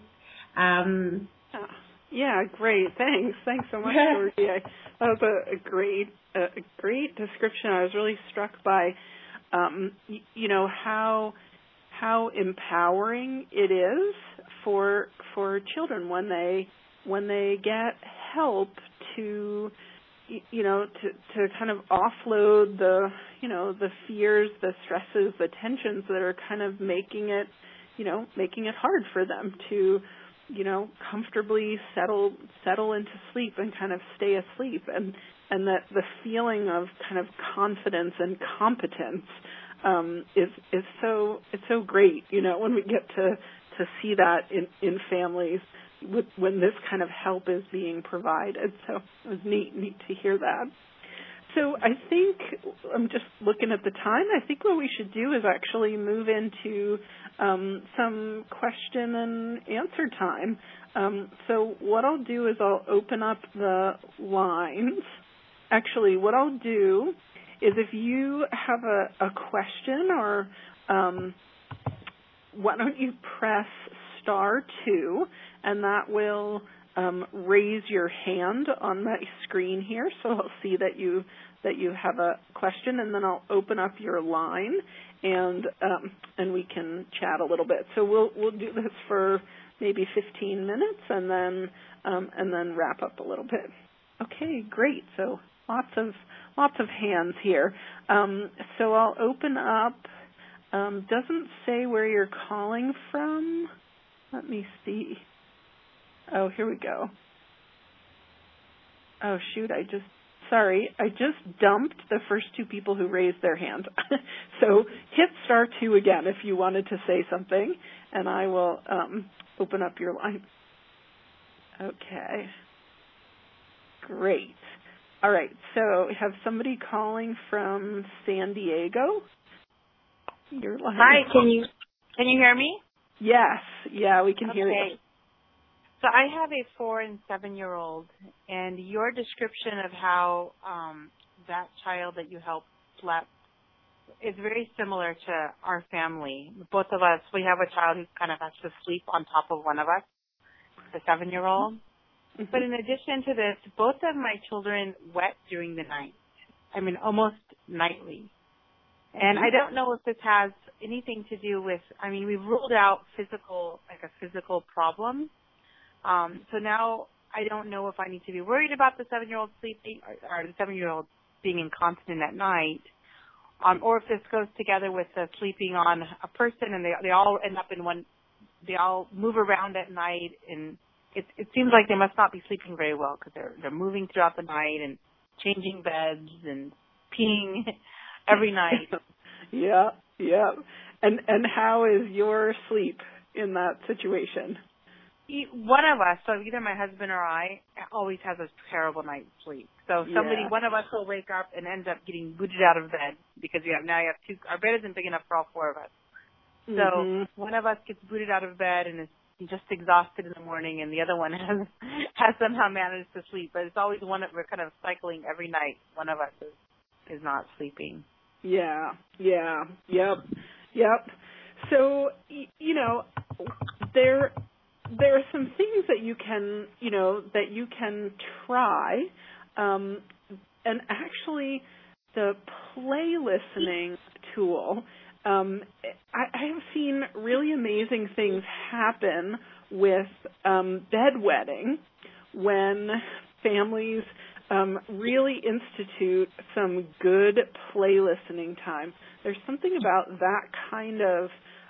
Speaker 3: Um,
Speaker 2: yeah, great. Thanks. Thanks so much, Georgie. I, that was a, a great, a, a great description. I was really struck by, um, y- you know, how how empowering it is for for children when they when they get help to, you know, to to kind of offload the, you know, the fears, the stresses, the tensions that are kind of making it, you know, making it hard for them to, you know, comfortably settle settle into sleep and kind of stay asleep, and and that the feeling of kind of confidence and competence um, is is so it's so great, you know, when we get to, to see that in, in families with, when this kind of help is being provided. So it was neat, neat to hear that. So I think, I'm just looking at the time, I think what we should do is actually move into um, some question and answer time. Um, so what I'll do is I'll open up the lines. Actually, what I'll do is if you have a, a question, or um, why don't you press star two, and that will Um, raise your hand on my screen here, so I'll see that you that you have a question, and then I'll open up your line, and um, and we can chat a little bit. So we'll we'll do this for maybe fifteen minutes, and then um, and then wrap up a little bit. Okay, great. So lots of lots of hands here. Um, so I'll open up. Um, doesn't say where you're calling from. Let me see. Oh, here we go. Oh, shoot, I just, sorry, I just dumped the first two people who raised their hand. So hit star two again if you wanted to say something, and I will um, open up your line. Okay. Great. All right, so we have somebody calling from San Diego. Your line.
Speaker 4: Hi, can you, can you hear me?
Speaker 2: Yes, yeah, we can
Speaker 4: okay.
Speaker 2: hear you.
Speaker 4: So I have a four and seven-year-old, and your description of how um, that child that you helped slept is very similar to our family. Both of us, we have a child who kind of has to sleep on top of one of us, the seven-year-old. Mm-hmm. But in addition to this, both of my children wet during the night. I mean, almost nightly. And I don't know if this has anything to do with, I mean, we've ruled out physical, like a physical problem. Um, so now I don't know if I need to be worried about the seven-year-old sleeping or, or the seven-year-old being incontinent at night, um, or if this goes together with the sleeping on a person and they they all end up in one, they all move around at night, and it, it seems like they must not be sleeping very well because they're they're moving throughout the night and changing beds and peeing every night.
Speaker 2: Yeah, yeah. And and how is your sleep in that situation?
Speaker 4: e- one of us, so either my husband or I, always has a terrible night's sleep. So somebody,
Speaker 2: Yeah.
Speaker 4: one of us will wake up and end up getting booted out of bed because you have, now you have two, our bed isn't big enough for all four of us. So
Speaker 2: mm-hmm.
Speaker 4: one of us gets booted out of bed and is just exhausted in the morning, and the other one has has somehow managed to sleep. But it's always one that we're kind of cycling every night. One of us is, is not sleeping.
Speaker 2: Yeah, yeah, yep, yep. So, you know, there there are some things that you can, you know, that you can try, um, and actually, the play listening tool. Um, I, I have seen really amazing things happen with um, bedwetting when families um, really institute some good play listening time. There's something about that kind of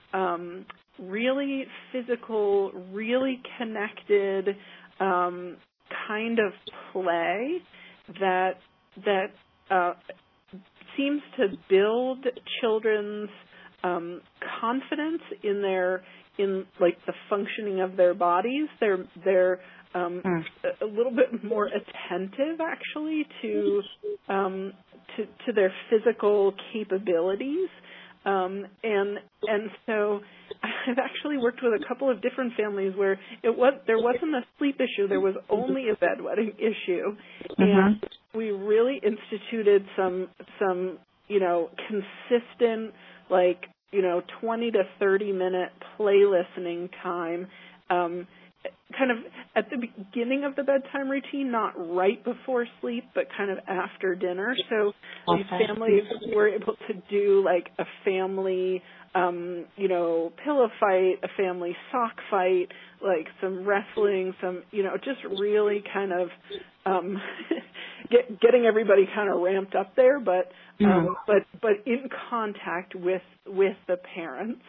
Speaker 2: um, really physical, really connected um, kind of play that that uh, seems to build children's um, confidence in their in like the functioning of their bodies. They're they're um, mm. a, a little bit more attentive actually to um, to to their physical capabilities. Um, and and so I've actually worked with a couple of different families where it was there wasn't a sleep issue, there was only a bedwetting issue, mm-hmm. and we really instituted some some you know consistent like you know twenty to thirty minute play listening time. Um, kind of at the beginning of the bedtime routine, not right before sleep, but kind of after dinner. So okay. these families were able to do like a family, um, you know, pillow fight, a family sock fight, like some wrestling, some, you know, just really kind of um, get, getting everybody kind of ramped up there, but um, mm. but but in contact with with the parents,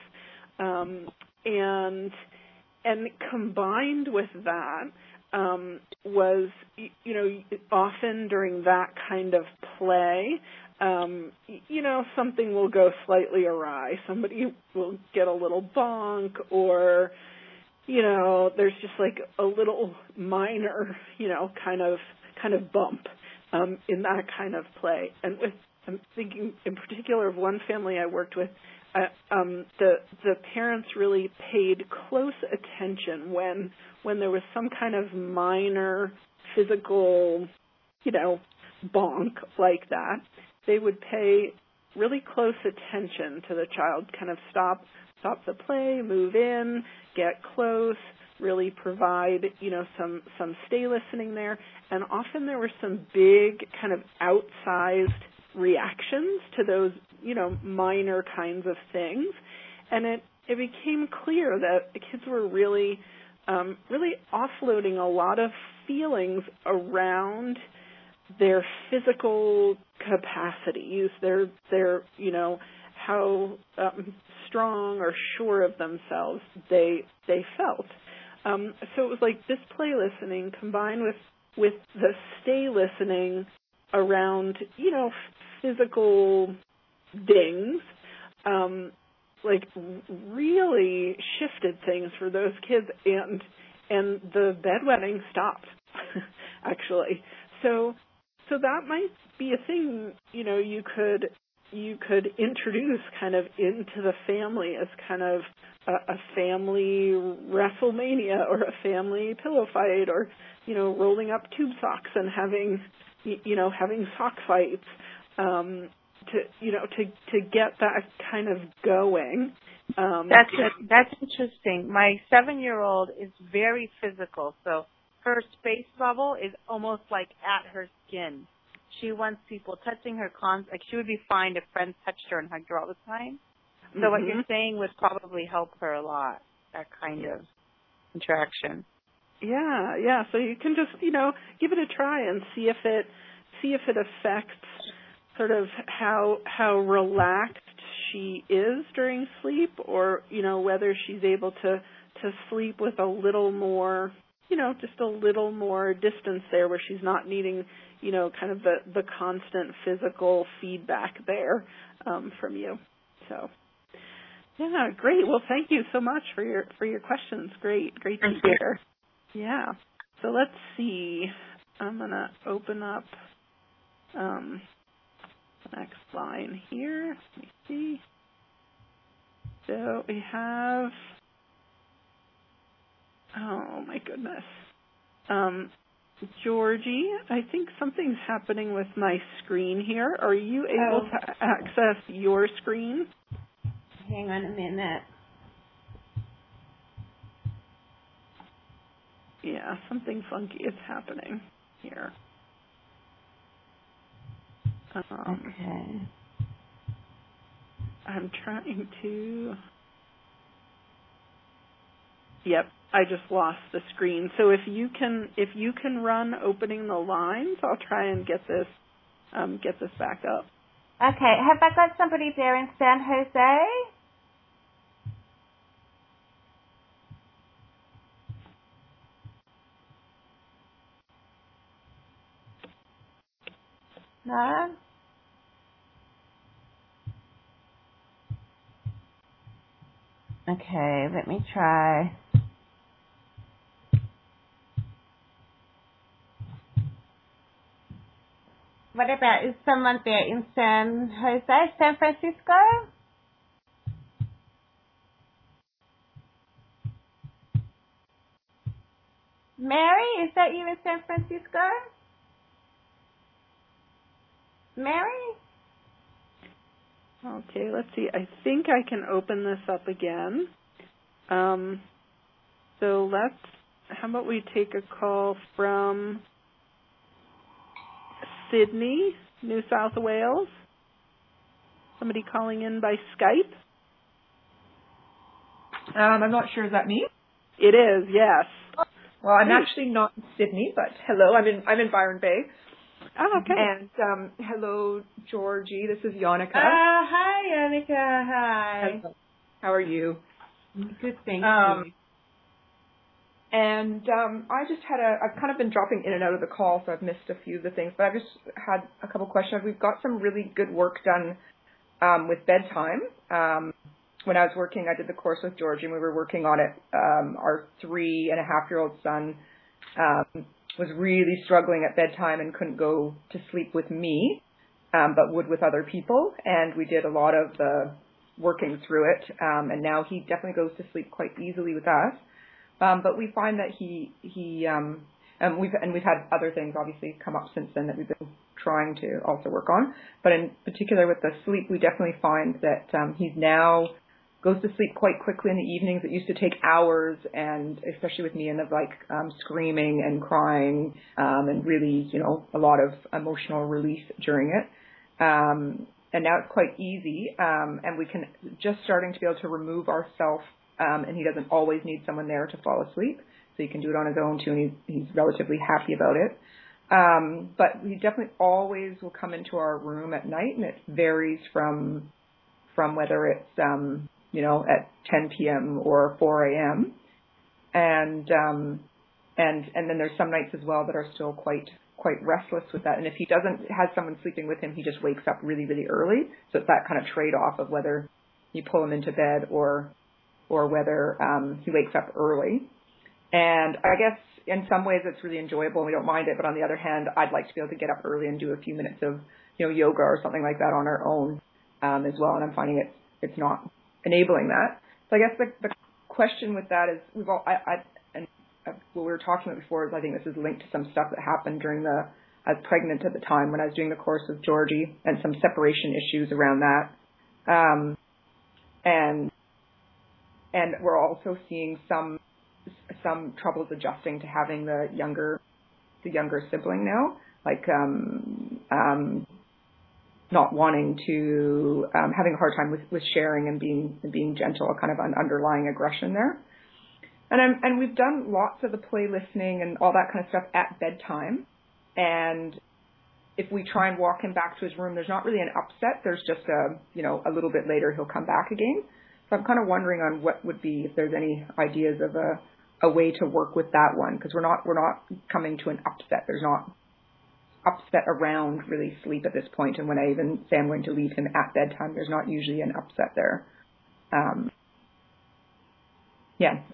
Speaker 2: um, and. And combined with that um, was, you know, often during that kind of play, um, you know, something will go slightly awry. Somebody will get a little bonk, or, you know, there's just like a little minor, you know, kind of kind of bump um, in that kind of play. And with, I'm thinking in particular of one family I worked with. Uh, um, the the parents really paid close attention when when there was some kind of minor physical, you know, bonk like that. They would pay really close attention to the child, kind of stop stop the play, move in, get close, really provide, you know, some some stay listening there. And often there were some big kind of outsized reactions to those, you know, minor kinds of things, and it, it became clear that the kids were really, um, really offloading a lot of feelings around their physical capacities, their, their, you know, how um, strong or sure of themselves they they felt. Um, so it was like this play listening combined with with the stay listening around, you know, physical dings, um, like really shifted things for those kids, and and the bedwetting stopped, actually. So so that might be a thing, you know, you could you could introduce kind of into the family as kind of a, a family WrestleMania or a family pillow fight, or, you know, rolling up tube socks and having, you know, having sock fights, um, to, you know, to, to get that kind of going. Um,
Speaker 4: that's it. That's interesting. My seven-year-old is very physical, so her space bubble is almost like at her skin. She wants people touching her. Con- like she would be fine if friends touched her and hugged her all the time. So mm-hmm. what you're saying would probably help her a lot, that kind of interaction.
Speaker 2: Yeah, yeah. So you can just, you know, give it a try and see if it see if it affects sort of how how relaxed she is during sleep, or, you know, whether she's able to to sleep with a little more, you know, just a little more distance there, where she's not needing, you know, kind of the, the constant physical feedback there um, from you. So, Yeah, great. Well, thank you so much for your for your questions. Great, great to
Speaker 3: Thank
Speaker 2: hear. Yeah. So let's see. I'm gonna open up um, the next line here. Let me see. So we have. Oh my goodness. Um, Georgie, I think something's happening with my screen here. Are you able
Speaker 3: Oh.
Speaker 2: to access your screen?
Speaker 3: Hang on a minute.
Speaker 2: Yeah, something funky is happening here. Um,
Speaker 3: Okay.
Speaker 2: I'm trying to. Yep, I just lost the screen. So if you can, if you can run opening the lines, I'll try and get this, um, get this back up.
Speaker 3: Okay, have I got somebody there in San Jose? No? Okay, let me try. What about, is someone there in San Jose, San Francisco? Mary, is that you in San Francisco? Mary?
Speaker 2: Okay, let's see. I think I can open this up again. Um, so let's, how about we take a call from Sydney, New South Wales? Somebody calling in by Skype?
Speaker 5: Um, I'm not sure. Is that me?
Speaker 2: It is, yes.
Speaker 5: Well, I'm
Speaker 2: Great.
Speaker 5: actually not in Sydney, but hello. I'm in I'm in Byron Bay.
Speaker 2: Oh, okay.
Speaker 5: And um, hello, Georgie. This is Yannicka.
Speaker 3: Uh, hi, Annika. Hi.
Speaker 5: Hello. How are you?
Speaker 3: Good, thank
Speaker 5: Um,
Speaker 3: you.
Speaker 5: And um, I just had a, I've kind of been dropping in and out of the call, so I've missed a few of the things, but I've just had a couple questions. We've got some really good work done um, with bedtime. Um, when I was working, I did the course with Georgie, and we were working on it. Um, our three and a half year old son um, was really struggling at bedtime and couldn't go to sleep with me, um, but would with other people. And we did a lot of the working through it. Um, and now he definitely goes to sleep quite easily with us. Um, but we find that he, he, um, and we've, and we've had other things obviously come up since then that we've been trying to also work on. But in particular with the sleep, we definitely find that, um, he's now goes to sleep quite quickly in the evenings. It used to take hours, and especially with me, and of like, um, screaming and crying, um, and really, you know, a lot of emotional release during it. Um, and now it's quite easy. Um, and we can just starting to be able to remove ourselves. Um, and he doesn't always need someone there to fall asleep, so he can do it on his own too, and he's, he's relatively happy about it. Um, but he definitely always will come into our room at night, and it varies from from whether it's um, you know at ten p.m. or four a.m. and um, and and then there's some nights as well that are still quite quite restless with that. And if he doesn't has someone sleeping with him, he just wakes up really really early. So it's that kind of trade off of whether you pull him into bed or or whether um, he wakes up early. And I guess in some ways it's really enjoyable and we don't mind it, but on the other hand, I'd like to be able to get up early and do a few minutes of, you know, yoga or something like that on our own um, as well, and I'm finding it it's not enabling that. So I guess the, the question with that is, we've all, I, I and what we were talking about before is I think this is linked to some stuff that happened during the, I was pregnant at the time when I was doing the course with Georgie, and some separation issues around that. Um, and And we're also seeing some some troubles adjusting to having the younger the younger sibling now, like um, um, not wanting to um, having a hard time with, with sharing and being and being gentle, kind of an underlying aggression there. And I'm, and we've done lots of the play listening and all that kind of stuff at bedtime. And if we try and walk him back to his room, there's not really an upset. There's just a you know a little bit later he'll come back again. So I'm kind of wondering on what would be, if there's any ideas of a, a way to work with that one, because we're not we're not coming to an upset. There's not upset around really sleep at this point. And when I even say I'm going to leave him at bedtime, there's not usually an upset there. Um, yeah.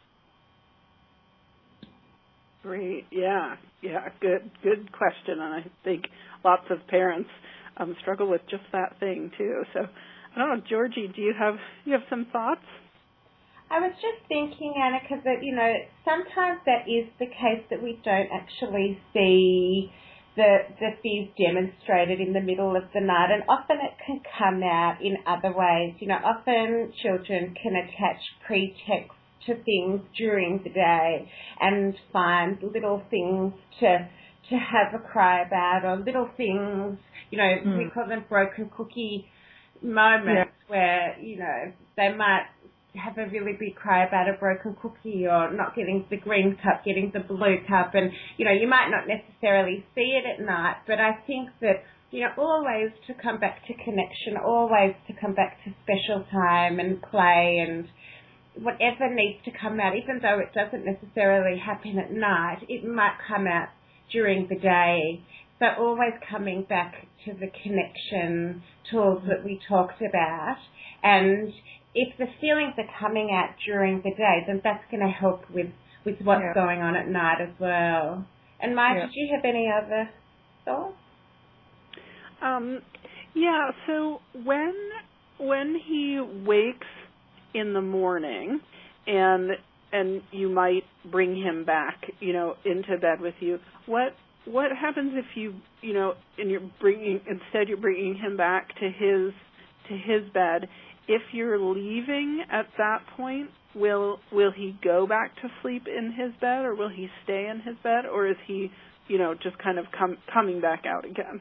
Speaker 2: Great. Yeah. Yeah. Good. Good question. And I think lots of parents um, struggle with just that thing too. So I don't know, Georgie, do you have you have some thoughts?
Speaker 3: I was just thinking, Annika, that, you know, sometimes that is the case, that we don't actually see the the fears demonstrated in the middle of the night, and often it can come out in other ways. You know, often children can attach pretext to things during the day and find little things to to have a cry about, or little things, you know, mm. we call them broken cookie moments, yeah. where, you know, they might have a really big cry about a broken cookie, or not getting the green cup, getting the blue cup, and, you know, you might not necessarily see it at night, but I think that, you know, always to come back to connection, always to come back to special time and play, and whatever needs to come out, even though it doesn't necessarily happen at night, it might come out during the day. So always coming back to the connection tools that we talked about. And if the feelings are coming out during the day, then that's going to help with, with what's yeah. going on at night as well. And Maya, yeah. did you have any other thoughts?
Speaker 2: Um, yeah, so when when he wakes in the morning, and and you might bring him back, you know, into bed with you, what what happens if you, you know, and you're bringing, instead you're bringing him back to his to his bed? If you're leaving at that point, will will he go back to sleep in his bed, or will he stay in his bed, or is he, you know, just kind of com- coming back out again?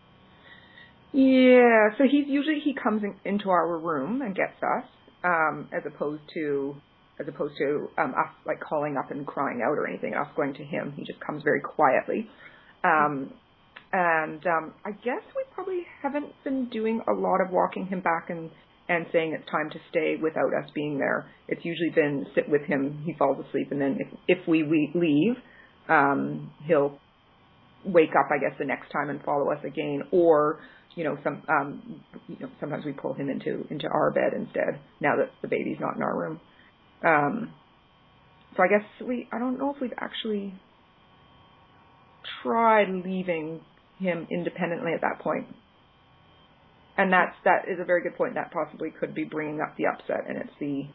Speaker 5: Yeah, so he's usually, he comes in, into our room and gets us, um, as opposed to as opposed to um, us like calling up and crying out or anything, us going to him. He just comes very quietly. Um, and um, I guess we probably haven't been doing a lot of walking him back and, and saying it's time to stay without us being there. It's usually been sit with him, he falls asleep, and then if, if we, we leave, um, he'll wake up, I guess, the next time and follow us again, or you know, some um, you know, sometimes we pull him into into our bed instead. Now that the baby's not in our room, um, so I guess we I don't know if we've actually tried leaving him independently at that point. And that's that is a very good point. That possibly could be bringing up the upset, and it's the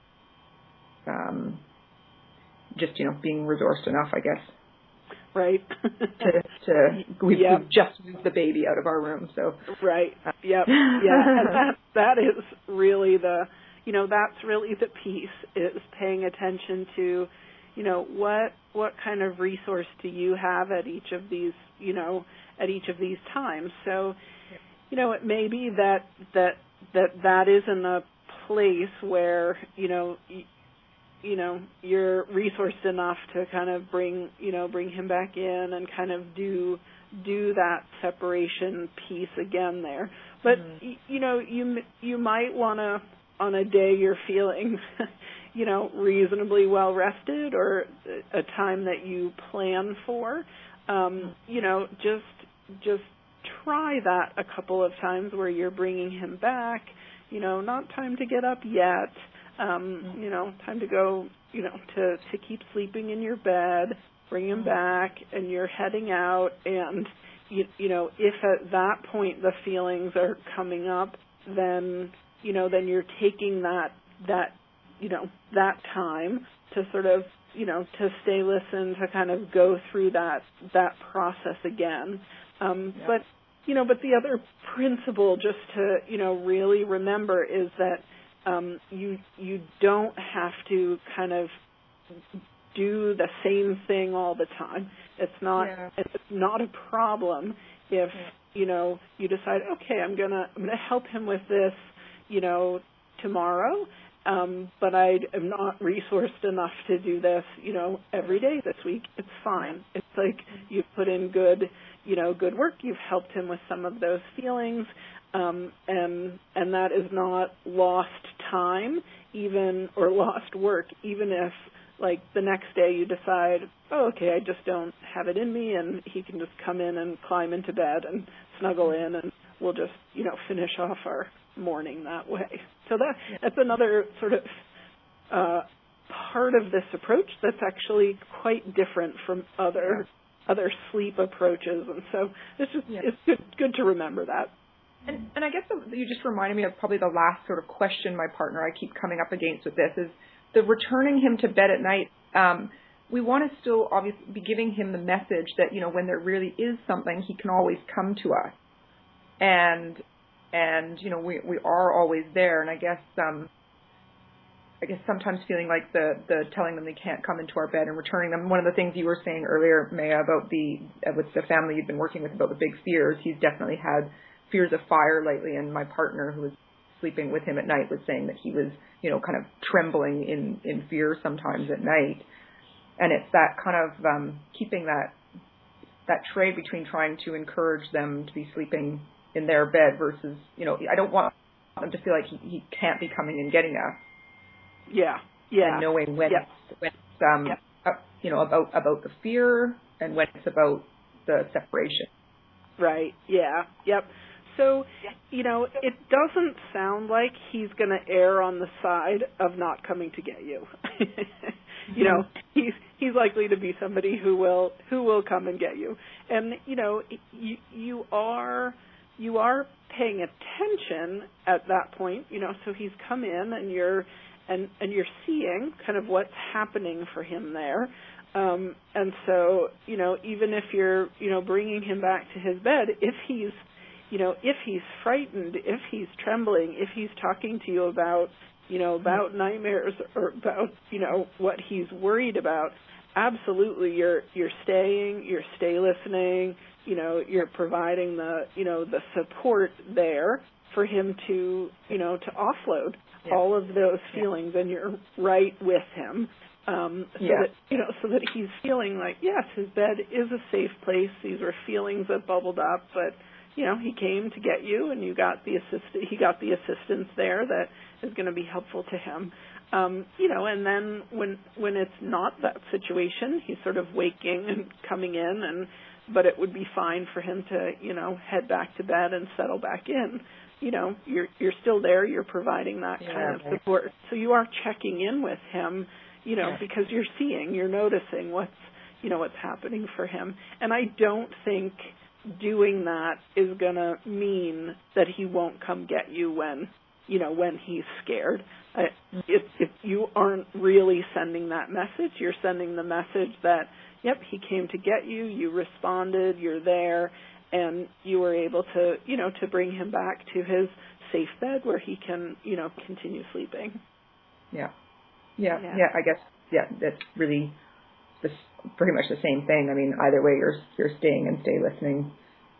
Speaker 5: um, just you know being resourced enough, I guess.
Speaker 2: Right.
Speaker 5: to to we've, yep. we've just moved the baby out of our room, so
Speaker 2: right. Yep. Yeah. And that that is really the you know that's really the piece, is paying attention to, you know, what what kind of resource do you have at each of these you know at each of these times. So you know it may be that that that that isn't a place where you know. Y- you know, you're resourced enough to kind of bring, you know, bring him back in and kind of do do that separation piece again there. But, mm-hmm. y- you know, you you might want to, on a day you're feeling, you know, reasonably well rested, or a time that you plan for, um, you know, just just try that a couple of times where you're bringing him back, you know, not time to get up yet. Um, you know, time to go, you know, to, to keep sleeping in your bed, bring him back, and you're heading out. And, you, you know, if at that point the feelings are coming up, then, you know, then you're taking that, that, you know, that time to sort of, you know, to stay listened, to kind of go through that, that process again. Um, yeah. But, you know, but the other principle just to, you know, really remember is that, Um, you you don't have to kind of do the same thing all the time. It's not yeah. it's not a problem if yeah. you know you decide, okay, I'm gonna I'm gonna help him with this, you know, tomorrow, um, but I am not resourced enough to do this, you know, every day this week. It's fine. It's like you've put in good you know good work. You've helped him with some of those feelings. Um, and and that is not lost time, even, or lost work, even if, like, the next day you decide, oh, okay, I just don't have it in me, and he can just come in and climb into bed and snuggle in and we'll just, you know, finish off our morning that way. So that that's another sort of uh, part of this approach that's actually quite different from other yeah. other sleep approaches, and so it's just yeah. it's good good to remember that.
Speaker 5: And, and I guess the, you just reminded me of probably the last sort of question my partner I keep coming up against with this is the returning him to bed at night. Um, we want to still obviously be giving him the message that, you know, when there really is something, he can always come to us. And, and you know, we we are always there. And I guess um, I guess sometimes feeling like the, the telling them they can't come into our bed and returning them. One of the things you were saying earlier, Maya, about the uh, with the family you've been working with about the big fears, he's definitely had fears of fire lately. And my partner, who was sleeping with him at night, was saying that he was, you know, kind of trembling in, in fear sometimes at night. And it's that kind of um, keeping that that trade between trying to encourage them to be sleeping in their bed versus, you know, I don't want them to feel like he, he can't be coming and getting us.
Speaker 2: Yeah, yeah.
Speaker 5: And knowing when,
Speaker 2: yep.
Speaker 5: it's, when it's, um,
Speaker 2: yep.
Speaker 5: uh, you know, about, about the fear and when it's about the separation.
Speaker 2: Right, yeah, yep. So, you know, it doesn't sound like he's going to err on the side of not coming to get you. You know, he's he's likely to be somebody who will who will come and get you. And you know, you you are you are paying attention at that point. You know, so he's come in and you're and and you're seeing kind of what's happening for him there. Um, and so, you know, even if you're you know bringing him back to his bed, if he's you know if he's frightened, if he's trembling, if he's talking to you about you know, about nightmares or about, you know, what he's worried about, absolutely you're you're staying, you're stay listening, you know, you're providing the, you know, the support there for him to, you know, to offload yeah. all of those feelings yeah. and you're right with him. Um, so
Speaker 5: yeah.
Speaker 2: that, you know, so that he's feeling like, yes, his bed is a safe place. These are feelings that bubbled up, but you know, he came to get you, and you got the assist. He got the assistance there that is going to be helpful to him. Um, you know, and then when when it's not that situation, he's sort of waking and coming in, and but it would be fine for him to, you know, head back to bed and settle back in. You know, you're you're still there. You're providing that
Speaker 5: yeah,
Speaker 2: kind of
Speaker 5: right.
Speaker 2: support. So you are checking in with him. You know,
Speaker 5: yeah.
Speaker 2: because you're seeing, you're noticing what's, you know, what's happening for him. And I don't think doing that is going to mean that he won't come get you when, you know, when he's scared. Uh, if, if you aren't really sending that message, you're sending the message that, yep, he came to get you, you responded, you're there, and you were able to, you know, to bring him back to his safe bed where he can, you know, continue sleeping.
Speaker 5: Yeah. Yeah.
Speaker 2: Yeah.
Speaker 5: Yeah. I guess, yeah, that's really this, pretty much the same thing. I mean, either way, you're you're staying and stay listening,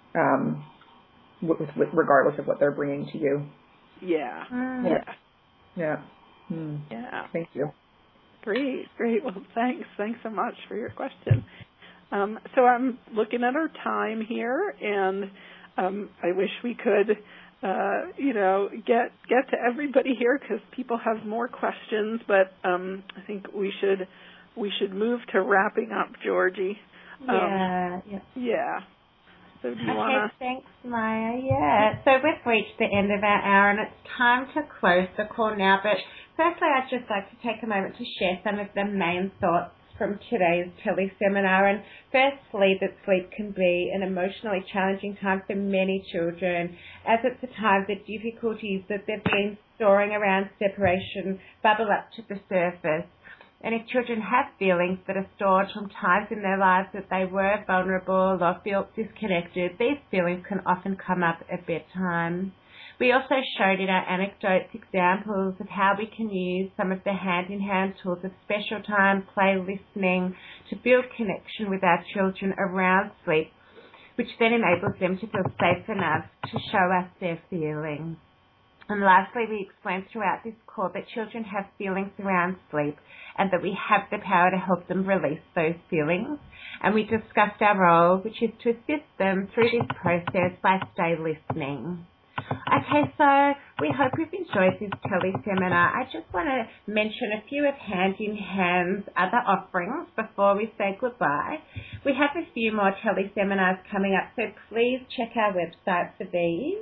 Speaker 5: um, with, with, regardless of what they're bringing to you.
Speaker 2: Yeah.
Speaker 5: Mm.
Speaker 2: Yeah.
Speaker 5: Yeah. Hmm.
Speaker 2: Yeah.
Speaker 5: Thank you.
Speaker 2: Great. Great. Well, thanks. Thanks so much for your question. Um, so I'm looking at our time here, and um, I wish we could, uh, you know, get get to everybody here because people have more questions. But um, I think we should. We should move to wrapping up, Georgie. Um,
Speaker 3: yeah, yeah.
Speaker 2: Yeah. So do you
Speaker 3: okay,
Speaker 2: want to?
Speaker 3: Thanks, Maya. Yeah. So we've reached the end of our hour, and it's time to close the call now. But firstly, I'd just like to take a moment to share some of the main thoughts from today's teleseminar. And firstly, that sleep can be an emotionally challenging time for many children, as it's a time that difficulties that they've been storing around separation bubble up to the surface. And if children have feelings that are stored from times in their lives that they were vulnerable or feel disconnected, these feelings can often come up at bedtime. We also showed in our anecdotes examples of how we can use some of the hand-in-hand tools of special time, play, listening to build connection with our children around sleep, which then enables them to feel safe enough to show us their feelings. And lastly, we explained throughout this call that children have feelings around sleep and that we have the power to help them release those feelings. And we discussed our role, which is to assist them through this process by stay listening. Okay, so we hope you've enjoyed this teleseminar. I just want to mention a few of Hand in Hand's other offerings before we say goodbye. We have a few more teleseminars coming up, so please check our website for these.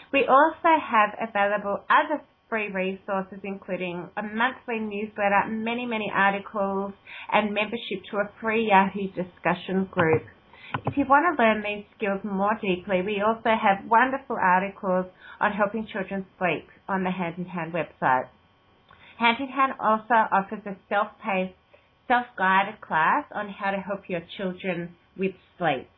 Speaker 3: We also have available other free resources, including a monthly newsletter, many, many articles, and membership to a free Yahoo discussion group. If you want to learn these skills more deeply, we also have wonderful articles on helping children sleep on the Hand in Hand website. Hand in Hand also offers a self-paced, self-guided class on how to help your children with sleep.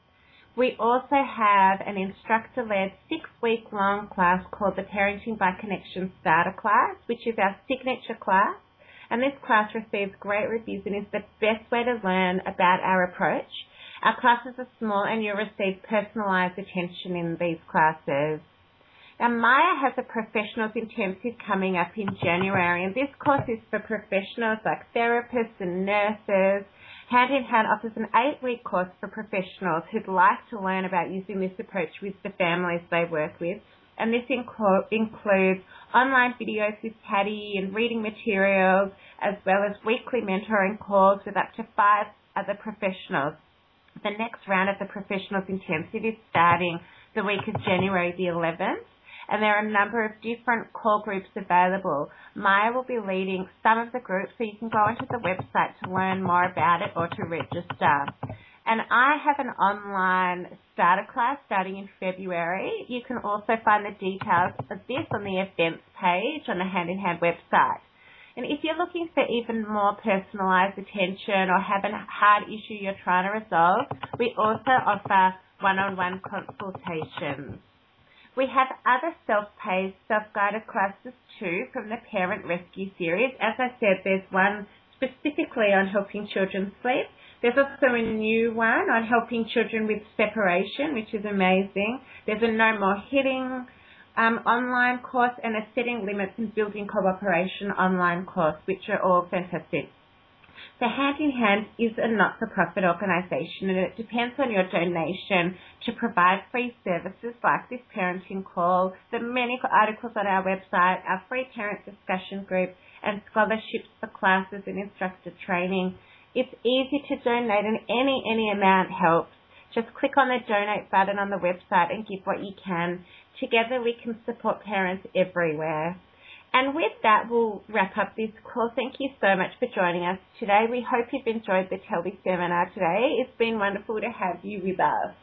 Speaker 3: We also have an instructor-led six-week-long class called the Parenting by Connection Starter Class, which is our signature class. And this class receives great reviews and is the best way to learn about our approach. Our classes are small and you'll receive personalised attention in these classes. Now, Maya has a professionals intensive coming up in January, and this course is for professionals like therapists and nurses. Hand in Hand offers an eight-week course for professionals who'd like to learn about using this approach with the families they work with. And this inco- includes online videos with Patty and reading materials, as well as weekly mentoring calls with up to five other professionals. The next round of the Professionals Intensive is starting the week of January the eleventh. And there are a number of different call groups available. Maya will be leading some of the groups, so you can go onto the website to learn more about it or to register. And I have an online starter class starting in February. You can also find the details of this on the events page on the Hand in Hand website. And if you're looking for even more personalised attention or have a hard issue you're trying to resolve, we also offer one-on-one consultations. We have other self-paced, self-guided classes too from the Parent Rescue series. As I said, there's one specifically on helping children sleep. There's also a new one on helping children with separation, which is amazing. There's a No More Hitting um, online course and a Setting Limits and Building Cooperation online course, which are all fantastic. So Hand in Hand is a not-for-profit organisation, and it depends on your donation to provide free services like this parenting call, the many articles on our website, our free parent discussion group, and scholarships for classes and instructor training. It's easy to donate, and any, any amount helps. Just click on the donate button on the website and give what you can. Together we can support parents everywhere. And with that, we'll wrap up this call. Thank you so much for joining us today. We hope you've enjoyed the Telby seminar today. It's been wonderful to have you with us.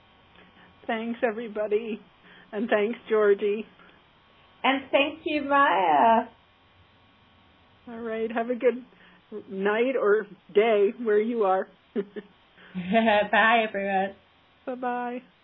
Speaker 2: Thanks, everybody. And thanks, Georgie.
Speaker 3: And thank you, Maya.
Speaker 2: All right. Have a good night or day where you are.
Speaker 3: Bye, everyone.
Speaker 2: Bye-bye.